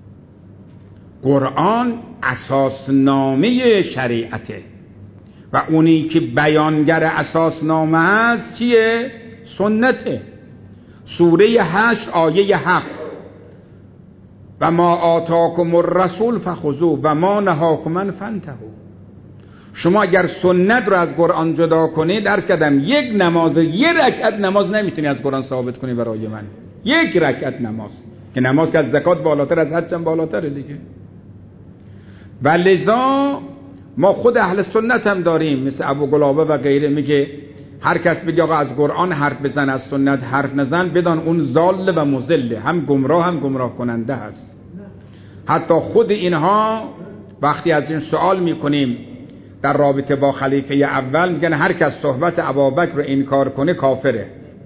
قرآن اساسنامه شریعته و اونی که بیانگر اساسنامه است چیه؟ سنته. سوره 8 آیه 7 و ما آتاکم الرسول فخذوه و ما نهاکم عنه فانتهوا. شما اگر سنت رو از قرآن جدا کنید، درس کردم یک نماز، 1 رکعت نماز نمیتونی از قرآن ثابت کنی برای من. 1 رکعت نماز، که نماز که از زکات بالاتر، از حج هم بالاتره دیگه. و لذا ما خود اهل سنت هم داریم، مثل ابو قلابه و غیره، میگه هر کس بگه آقا از قرآن حرف بزن از سنت حرف نزن، بدان اون ضال و مضل، هم گمراه کننده هست. حتی خود اینها وقتی از این سوال میکنیم در رابطه با خلیفه اول، میگن هر کس صحبت ابوبکر رو انکار کنه کافره.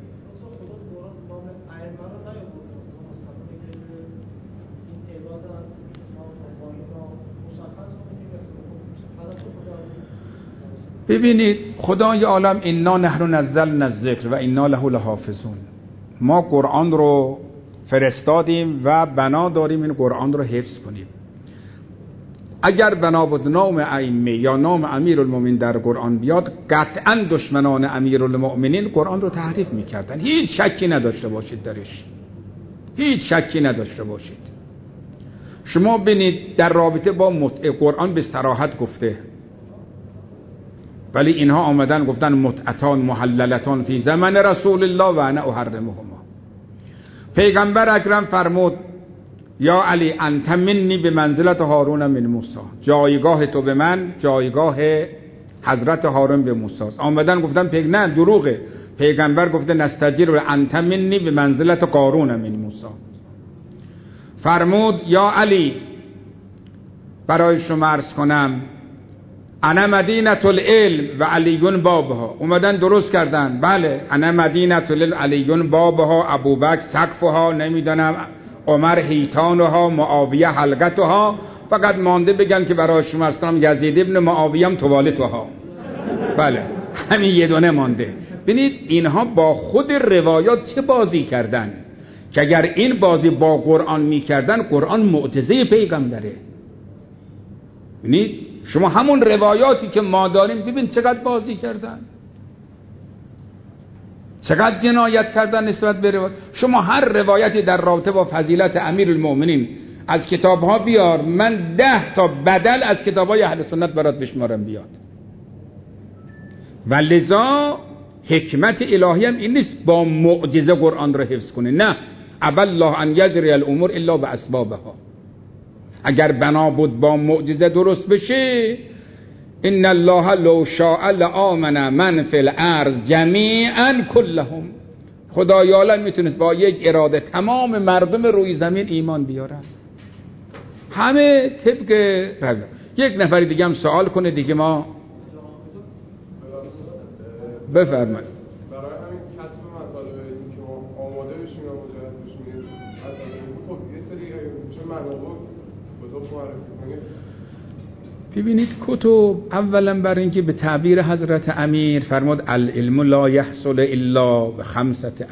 ببینید خدای عالم انا نحن نزلنا الذکر و انا له لحافظون، ما قرآن رو فرستادیم و بنا داریم این قرآن رو حفظ کنیم. اگر بنا بود نام ائمه یا نام امیرالمومنین در قرآن بیاد، قطعا دشمنان امیرالمومنین قرآن رو تحریف میکردن. هیچ شکی نداشته باشید درش، هیچ شکی نداشته باشید. شما ببینید در رابطه با متعه قرآن به صراحت گفته، ولی اینها آمدن گفتن متعتان محللتان فی زمن رسول الله و انا احرمهما. پیغمبر اکرم فرمود یا علی انت منی به منزلت هارون من موسی، جایگاه تو به من جایگاه حضرت هارون به موسی است. آمدن گفتن نه دروغه، پیغمبر گفته نستجیر و انت منی به منزلت قارون من موسی. فرمود یا علی برای شما عرض کنم انا مدینه العلم و علیون بابها. اومدن درست کردن، بله انا مدینه العلم علیون بابها، ابوبکر سقفها، نمیدونم عمر حیطانها، معاویه حلقتها. فقط مانده بگن که برای شما عرض کنم یزید ابن معاویه هم توالتها. بله همین یه دونه مانده. ببینید اینها با خود روایات چه بازی کردن که اگر این بازی با قرآن میکردن، قرآن معجزه پیغمبره. ببینید شما همون روایاتی که ما داریم ببین چقدر بازی کردن، چقدر جنایت کردن نسبت به روایت. شما هر روایتی در رابطه با فضیلت امیرالمومنین از کتاب‌ها بیار، من 10 تا بدل از کتاب‌های اهل سنت برات بشمارم بیاد. و لذا حکمت الهی هم این نیست با معجزه قرآن رو حفظ کنه، نه، ابا الله ان یجری الامور الا باسبابها. اگر بنا بود با معجزه درست بشه، ان الله لو شاء لآمن من فی الارض جمیعا کلهم، خدای عالم میتونست با یک اراده تمام مردم روی زمین ایمان بیارن، همه طبق روی. یک نفر دیگه هم سوال کنه دیگه ما بفرمایید. برای همین کسب مطالب که ما آماده بشیم یا مجرد بشیم از خب یه سری چه منابع کتب معرفی کنید. ببینید کتب اولا برای اینکه به تعبیر حضرت امیر فرمود العلم لا یحصل الا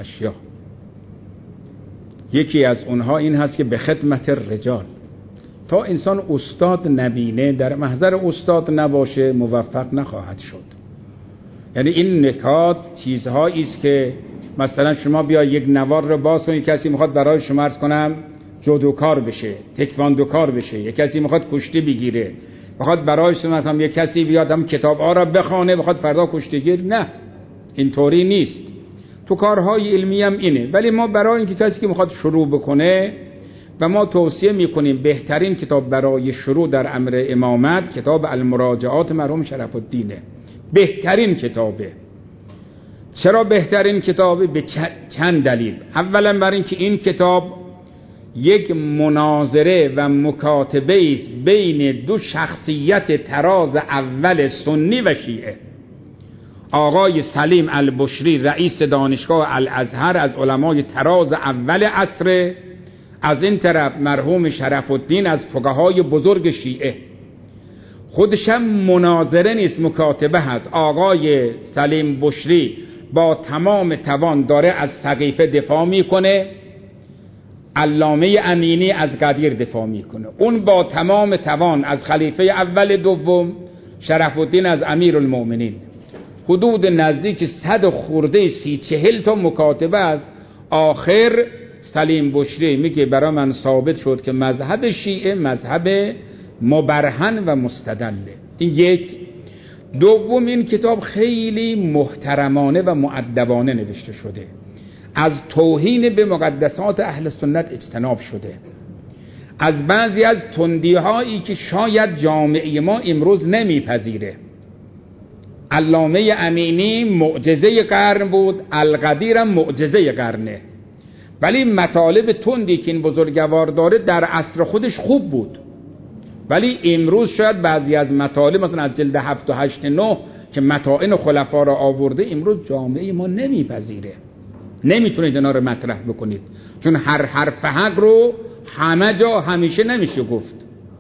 بخمسهاشیاء. یکی از اونها این هست که به خدمت الرجال، تا انسان استاد نبینه، در محضر استاد نباشه، موفق نخواهد شد. یعنی این نکات چیزهایی است که مثلا شما بیا یک نوار رو باز کنید، کسی میخواد برای شما عرض کنم جودوکار بشه، تکواندوکار بشه، یک کسی میخواد کشتی بگیره، میخواد برای شما هم یک کسی بیاد هم کتاب ها را بخونه بخواد فردا کشتی گیر، نه، اینطوری نیست. تو کارهای علمی هم اینه. ولی ما برای اینکه کسی که میخواد شروع بکنه و ما توصیه میکنیم بهترین کتاب برای شروع در امر امامت کتاب المراجعات مرحوم شرف الدینه. بهترین کتابه. چرا بهترین کتابه؟ به چند دلیل. اولا برای اینکه این کتاب یک مناظره و مکاتبه است بین دو شخصیت تراز اول سنی و شیعه. آقای سلیم البشری رئیس دانشگاه الازهر از علمای تراز اول عصر، از این طرف مرحوم شرف الدین از فقهای بزرگ شیعه. خودشم مناظره نیست، مکاتبه هست. آقای سلیم بشری با تمام توان داره از سقیفه دفاع میکنه، علامه امینی از قدیر دفاع میکنه. اون با تمام توان از خلیفه اول دوم، شرف الدین از امیر المؤمنین. حدود نزدیک 100 خورده 30-40 تا مکاتبه است. آخر سلیم بشری میگه برای من ثابت شد که مذهب شیعه مذهب مبرهن و مستدله. این یک. دوم، این کتاب خیلی محترمانه و مؤدبانه نوشته شده. از توهین به مقدسات اهل سنت اجتناب شده. از بعضی از تندی‌هایی که شاید جامعه ما امروز نمیپذیره. علامه امینی معجزه قرن بود، القدیر هم معجزه قرنه. ولی مطالب تندی که این بزرگوار داره در عصر خودش خوب بود. ولی امروز شاید بعضی از مطالب مثلا از جلد 7 و 8 9 که متاعن خلفا را آورده امروز جامعه ما نمیپذیره. نمیتونید اینا رو مطرح بکنید، چون هر حرف حق رو همه جا همیشه نمیشه گفت.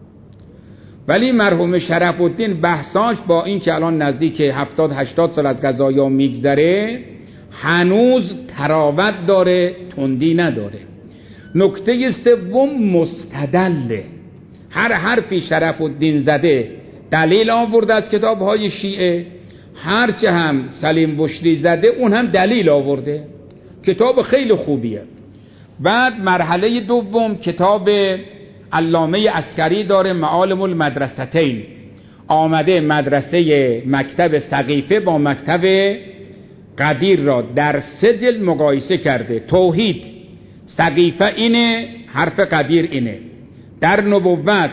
ولی مرحوم شرف الدین بحثاش با این که الان نزدیک 70-80 سال از قضایا میگذره هنوز تراوت داره، تندی نداره. نکته سوم مستدله. هر حرفی شرف الدین زده دلیل آورده از کتاب‌های شیعه، هرچه هم سلیم بشری زده اون هم دلیل آورده. کتاب خیلی خوبیه. بعد مرحله دوم کتاب علامه عسکری داره، معالم المدرستین. آمده مدرسه مکتب سقیفه با مکتب قدیر را در 3 جلد مقایسه کرده. توحید سقیفه اینه، حرف قدیر اینه. در نبوت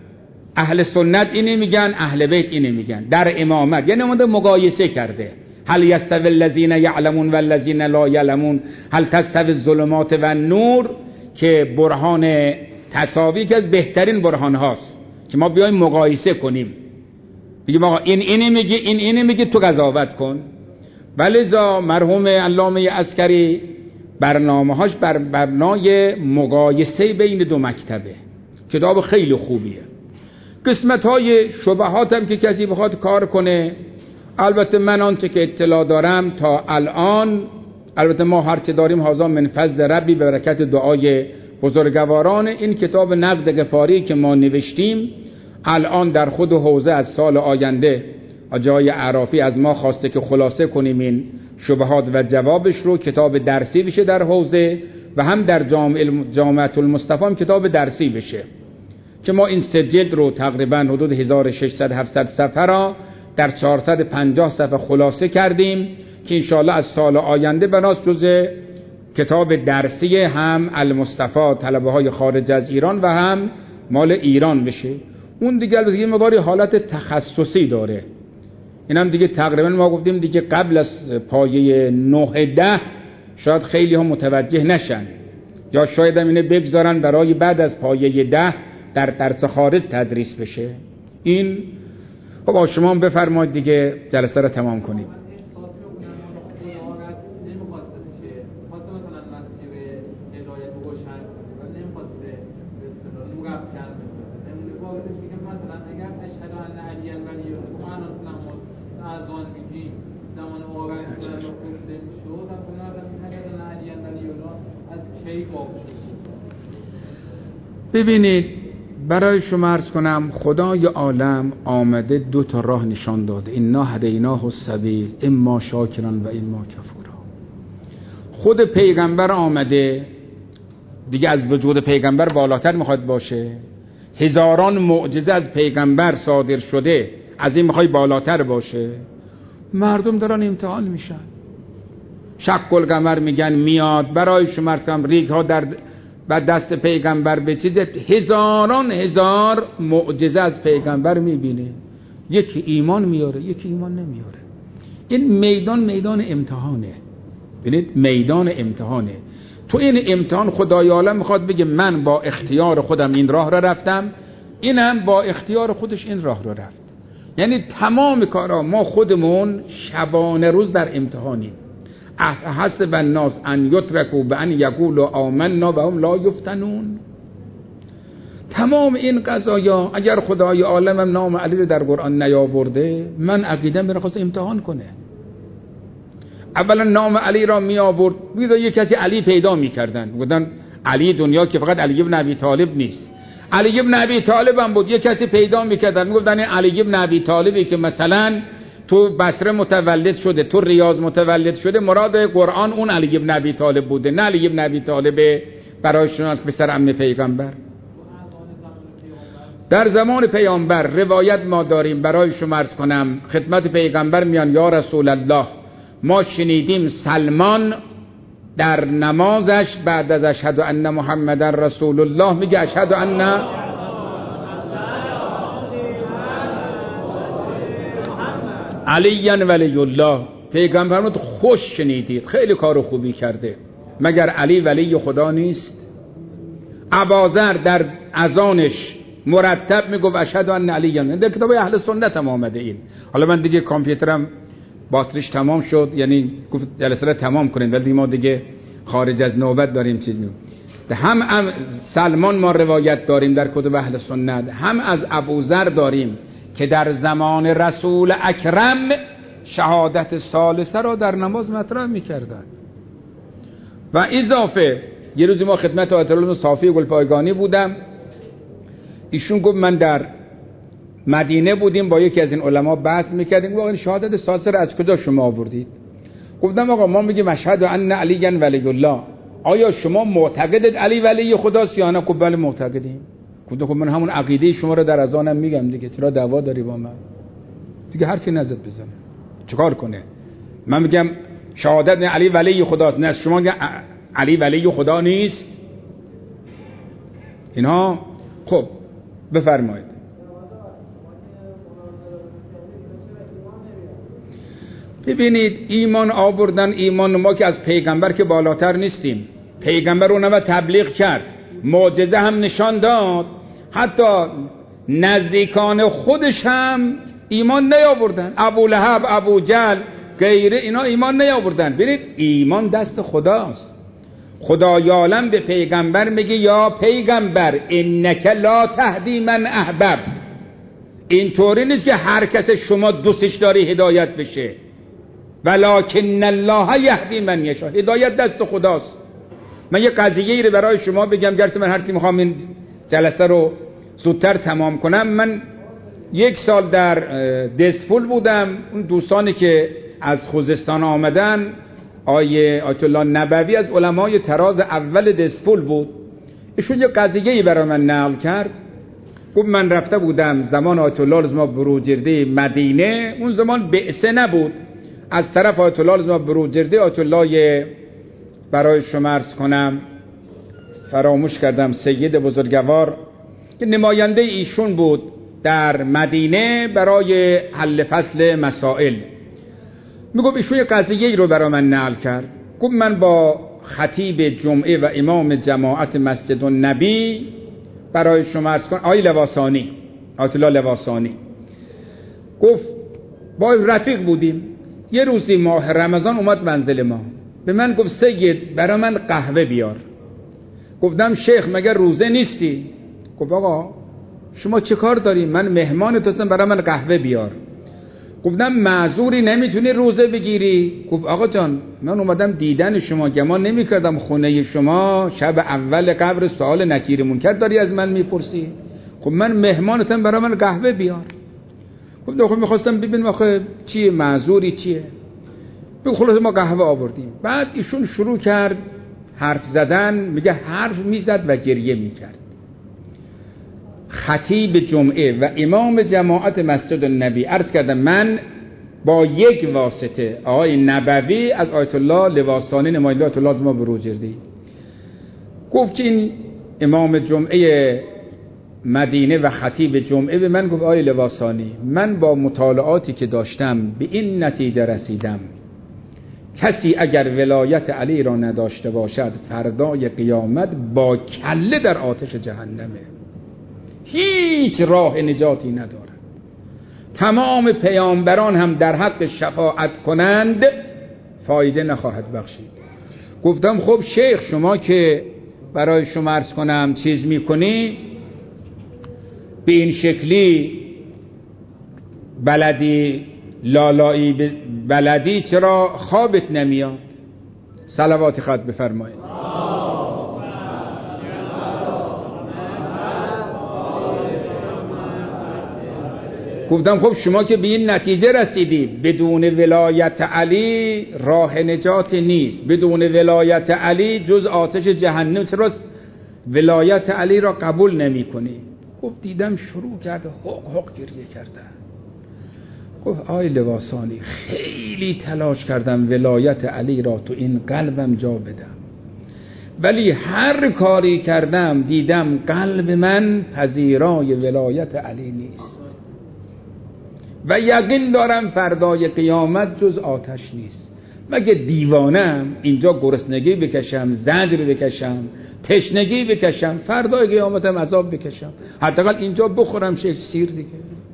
اهل سنت اینه میگن، اهل بیت اینه میگن. در امامت یعنی اومده مقایسه کرده. هل یستوی الذین یعلمون والذین لا یعلمون، هل تستوی الظلمات و النور، که برهان تساوی که از بهترین برهان هاست که ما بیایم مقایسه کنیم. بگیم آقا این اینه میگه، این اینه میگه، تو قضاوت کن. ولذا مرحوم علامه عسکری برنامه‌هاش بر مبنای مقایسه بین دو مکتبه. کتاب خیلی خوبیه. قسمت‌های شبهات هم که کسی بخواد کار کنه، البته من آنچه که اطلاع دارم تا الان، البته ما هرچه داریم هذا من فضل ربی به برکت دعای بزرگواران. این کتاب نقد غفاری که ما نوشتیم الان در خود حوزه از سال آینده جای عرافی از ما خواسته که خلاصه کنیم این شبهات و جوابش رو، کتاب درسی بشه در حوزه و هم در جامعه المصطفی هم کتاب درسی بشه، که ما این 3 جلد رو تقریبا حدود 1600-700 صفحه را در 450 صفحه خلاصه کردیم که انشاءالله از سال آینده بناس جز کتاب درسی هم المصطفی طلبه های خارج از ایران و هم مال ایران بشه. اون دیگه البته مقداری حالت تخصصی داره. اینم دیگه تقریبا ما گفتیم دیگه قبل از پایه 9-10 شاید خیلی هم متوجه نشن، یا شاید هم اینه بگذارن برای بعد از پایه 10 در درس خارج تدریس بشه. این خب شما هم بفرمایید دیگه جلسه رو تمام کنیم. ببینید برای شما عرض کنم خدای عالم آمده 2 تا راه نشان داده، انا هدیناه السبیل اما شاکرا و اما کفورا. خود پیغمبر آمده دیگه، از وجود پیغمبر بالاتر میخواد باشه، هزاران معجزه از پیغمبر صادر شده، از این میخوای بالاتر باشه. مردم دارن امتحان میشن، شق القمر میگن میاد، برای شما هم ریگ ها در دست پیغمبر به چیز، هزاران هزار معجزه از پیغمبر میبینه، یکی ایمان میاره یکی ایمان نمیاره. این میدان امتحانه، ببینید میدان امتحانه. تو این امتحان خدای عالم میخواد بگه من با اختیار خودم این راه را رفتم، اینم با اختیار خودش این راه را رفت. یعنی تمام کارا ما خودمون شبانه روز در امتحانیم. احسب الناس ان یترکوا بان یقولوا آمنا و هم لا یفتنون. تمام این قضایا اگر خدای عالم هم نام علی رو در قرآن نیاورده، من عقیدم میخواست امتحان کنه. اولا نام علی را می آورد، میذاره یک کسی علی پیدا میکردن، گفتن علی دنیا که فقط علی ابن ابی طالب نیست، علی ابن ابی طالب هم بود، یک کسی پیدا میکردن میگفتن علی ابن ابی طالبی که مثلا تو بصره متولد شده، تو ریاض متولد شده، مراد قرآن اون علی ابن ابی طالب بوده، نه علی ابن ابی طالب برای شما پسر عم پیغمبر. در زمان پیامبر روایت ما داریم، برای شما عرض کنم، خدمت پیغمبر میان یا رسول الله ما شنیدیم سلمان در نمازش بعد از اشهد ان محمد رسول الله میگه اشهد ان علی ولی الله. پیغمبر فرمود خوش شنیدید، خیلی کارو خوبی کرده، مگر علی ولی خدا نیست؟ ابوذر در اذانش مرتب میگفت اشهد ان علی، در کتاب اهل سنت هم آمده این. حالا من دیگه کامپیوترم باتریش تمام شد، یعنی گفت جلسه رو تمام کنیم، ولی ما دیگه خارج از نوبت داریم چیز میگم. هم سلمان ما روایت داریم در کتب اهل سنت، هم از ابوذر داریم که در زمان رسول اکرم شهادت ثالثه را در نماز مطرح میکردن. و اضافه یه روزی ما خدمت آیت الله صافی گلپایگانی بودم، ایشون گفت من در مدینه بودیم با یکی از این علما بحث میکردیم، واقعا شهادت ثالثه را از کجا شما آوردید؟ گفتم آقا ما میگیم اشهد ان علی ولی الله، آیا شما معتقدید علی ولی خداست یا نه؟ گفت بله معتقدیم. گفتم خب من همون عقیده شما رو در اذانم میگم دیگه، چرا دعوا داری با من؟ دیگه حرفی نزد بزنه، چیکار کنه؟ من میگم شهادت علی ولی خداست، نه شما میگن علی ولی خدا نیست. اینا خب بفرمایید. ببینید ایمان آوردن، ایمان ما که از پیغمبر که بالاتر نیستیم، پیغمبر اونم تبلیغ کرد، معجزه هم نشان داد، حتی نزدیکان خودش هم ایمان نیاوردن، ابو لهب، ابو جهل، غیره اینا ایمان نیاوردن. ببینید ایمان دست خداست. خدای عالم به پیغمبر میگه یا پیغمبر انک لا تهدی من احببت، اینطوری نیست که هر کس شما دوستش داری هدایت بشه، ولکن الله یهدی من یشاء، هدایت دست خداست. من یه قضیه‌ای رو برای شما بگم، گرچه من هر چی میخوام این جلسه رو زودتر تمام کنم. من 1 سال در دسپول بودم، اون دوستانی که از خوزستان آمدن، آیت الله نبوی از علمای تراز اول دسپول بود، ایشون یه قضیه‌ای برای من نقل کرد. گفت من رفته بودم زمان آیت الله لازم بروجرده مدینه، اون زمان بعثه نبود، از طرف آیت الله لازم بروجرده آیت الله برای شما عرض کنم فراموش کردم سید بزرگوار که نماینده ایشون بود در مدینه برای حل فصل مسائل. میگم ایشون یه قضیه‌ای رو برای من نقل کرد. گفت من با خطیب جمعه و امام جماعت مسجد النبی برای شما عرض کنم آقای لواسانی، آیت الله لواسانی، گفت با رفیق بودیم. یه روزی ماه رمضان اومد منزل ما، به من گفت سید برای من قهوه بیار. گفتم شیخ مگر روزه نیستی؟ گفت آقا شما چه کار داری؟ من مهمان تو هستم، برای من قهوه بیار. گفتم معذوری نمیتونی روزه بگیری؟ گفت آقا جان من اومدم دیدن شما، گمان نمیکردم خونه شما شب اول قبر سوال نکیر منکر داری از من میپرسی. خب من مهمانتم، برای من قهوه بیار. خب میخواستم ببینم آخه چیه، معذوری چیه. بگو خلاص ما قهوه آوردیم. بعد ایشون شروع کرد حرف زدن، میگه حرف میزد و گریه میکرد. خطیب جمعه و امام جماعت مسجد النبی، عرض کردم من با یک واسطه آقای نبوی از آیت الله لواسانی نماینده آیت الله از ما بروجردی گفت که این امام جمعه مدینه و خطیب جمعه به من گفت آقای لواسانی، من با مطالعاتی که داشتم به این نتیجه رسیدم کسی اگر ولایت علی را نداشته باشد فردای قیامت با کله در آتش جهنمه، هیچ راه نجاتی ندارد. تمام پیامبران هم در حق شفاعت کنند فایده نخواهد بخشید. گفتم خب شیخ شما که برای شما عرض کنم چیز میکنی به این شکلی بلدی لالایی بلدی، چرا خوابت نمیاد؟ صلوات خط بفرمایید. گفتم خب شما که به این نتیجه رسیدی بدون ولایت علی راه نجات نیست، بدون ولایت علی جز آتش جهنم، چرا ولایت علی را قبول نمی کنی؟ گفت دیدم شروع کرده حق گریه کردن. گفت آی لواسانی خیلی تلاش کردم ولایت علی را تو این قلبم جا بدم، ولی هر کاری کردم دیدم قلب من پذیرای ولایت علی نیست و یقین دارم فردای قیامت جز آتش نیست. مگه دیوانم اینجا گرسنگی بکشم، زجر بکشم، تشنگی بکشم، فردای قیامتم عذاب بکشم؟ حداقل اینجا بخورم شیخ سیر دیگه.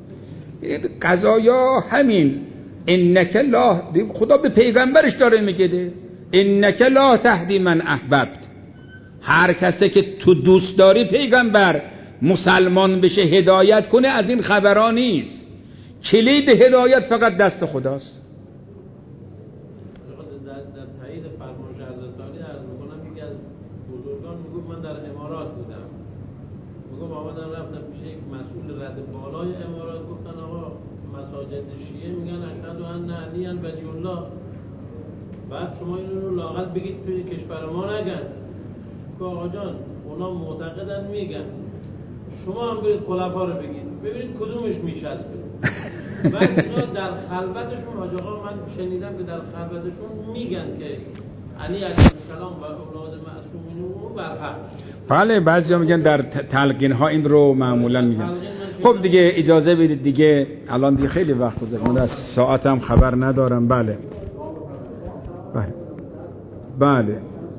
قضایا همین. انک لا، خدا به پیغمبرش داره میگه انک لا تهدی من احببت، هر کسی که تو دوست داری پیغمبر مسلمان بشه هدایت کنه از این خبرا نیست. کلید هدایت فقط دست خداست. در تایید فرمان حضرت علی عرض میکنم یکی از بزرگان میگفت من در امارات بودم، میگم آمدن رفتم پیش یک مسئول رد بالای امارات، گفتن آقا مساجد شیعه میگن اشهد ان علی ولی الله، بعد شما اینو رو لااقل بگید توی کشور ما نگن که آقا جان اونا معتقدن میگن، شما هم برید خلفا رو بگید ببینید کدومش میچسبه. بعد اینا در خلوتشون حاج آقا من شنیدم که در خلوتشون میگن که علی علیه السلام و اولاد معصومین رو برحق. بله بعضیا میگن در تلقین ها این رو معمولا میگن. خب دیگه اجازه بدید دیگه، الان دیگه خیلی وقت گذشت، من از ساعتم خبر ندارم. بله بله.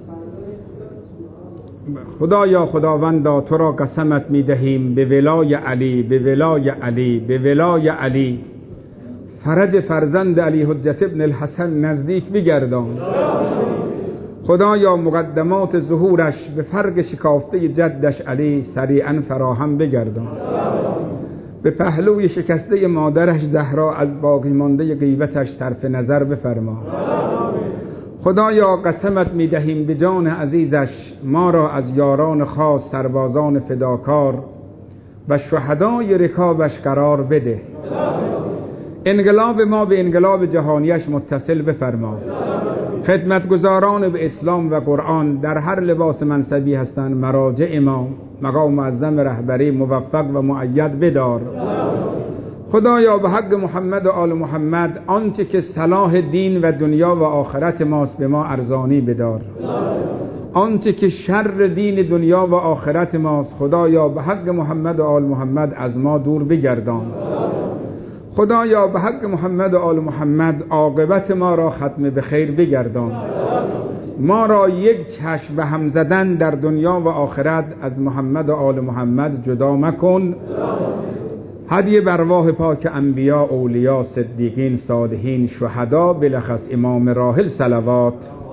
خدایا خداوندا تو را قسمت میدهیم به ولای علی، به ولای علی، به ولای علی، فرج فرزند علی حجت ابن الحسن نزدیک بگردان. خدایا مقدمات ظهورش به فرق شکافته جدش علی سریعا فراهم بگردان. به پهلوی شکسته مادرش زهرا از باقی مانده غیبتش صرف نظر بفرما. خدایا قسمت میدهیم به جان عزیزش ما را از یاران خاص سربازان فداکار و شهدای رکابش قرار بده. انقلاب ما به انقلاب جهانیش متصل بفرما. خدمتگزاران به اسلام و قرآن در هر لباس منصبی هستند مراجع ما مقام معظم رهبری موفق و مؤید بدار. خدایا به حق محمد و آل محمد آنچه که صلاح دین و دنیا و آخرت ماست به ما ارزانی بدار. آنچه که شر دین دنیا و آخرت ماست خدایا به حق محمد و آل محمد از ما دور بگردان. خدایا به حق محمد و آل محمد عاقبت ما را ختم به خیر بگردان. ما را یک چشم به هم زدن در دنیا و آخرت از محمد و آل محمد جدا مکن. هدیه بر ارواح پاک انبیا، اولیا، صدیقین، صالحین، شهدا، بلخص امام راحل صلوات.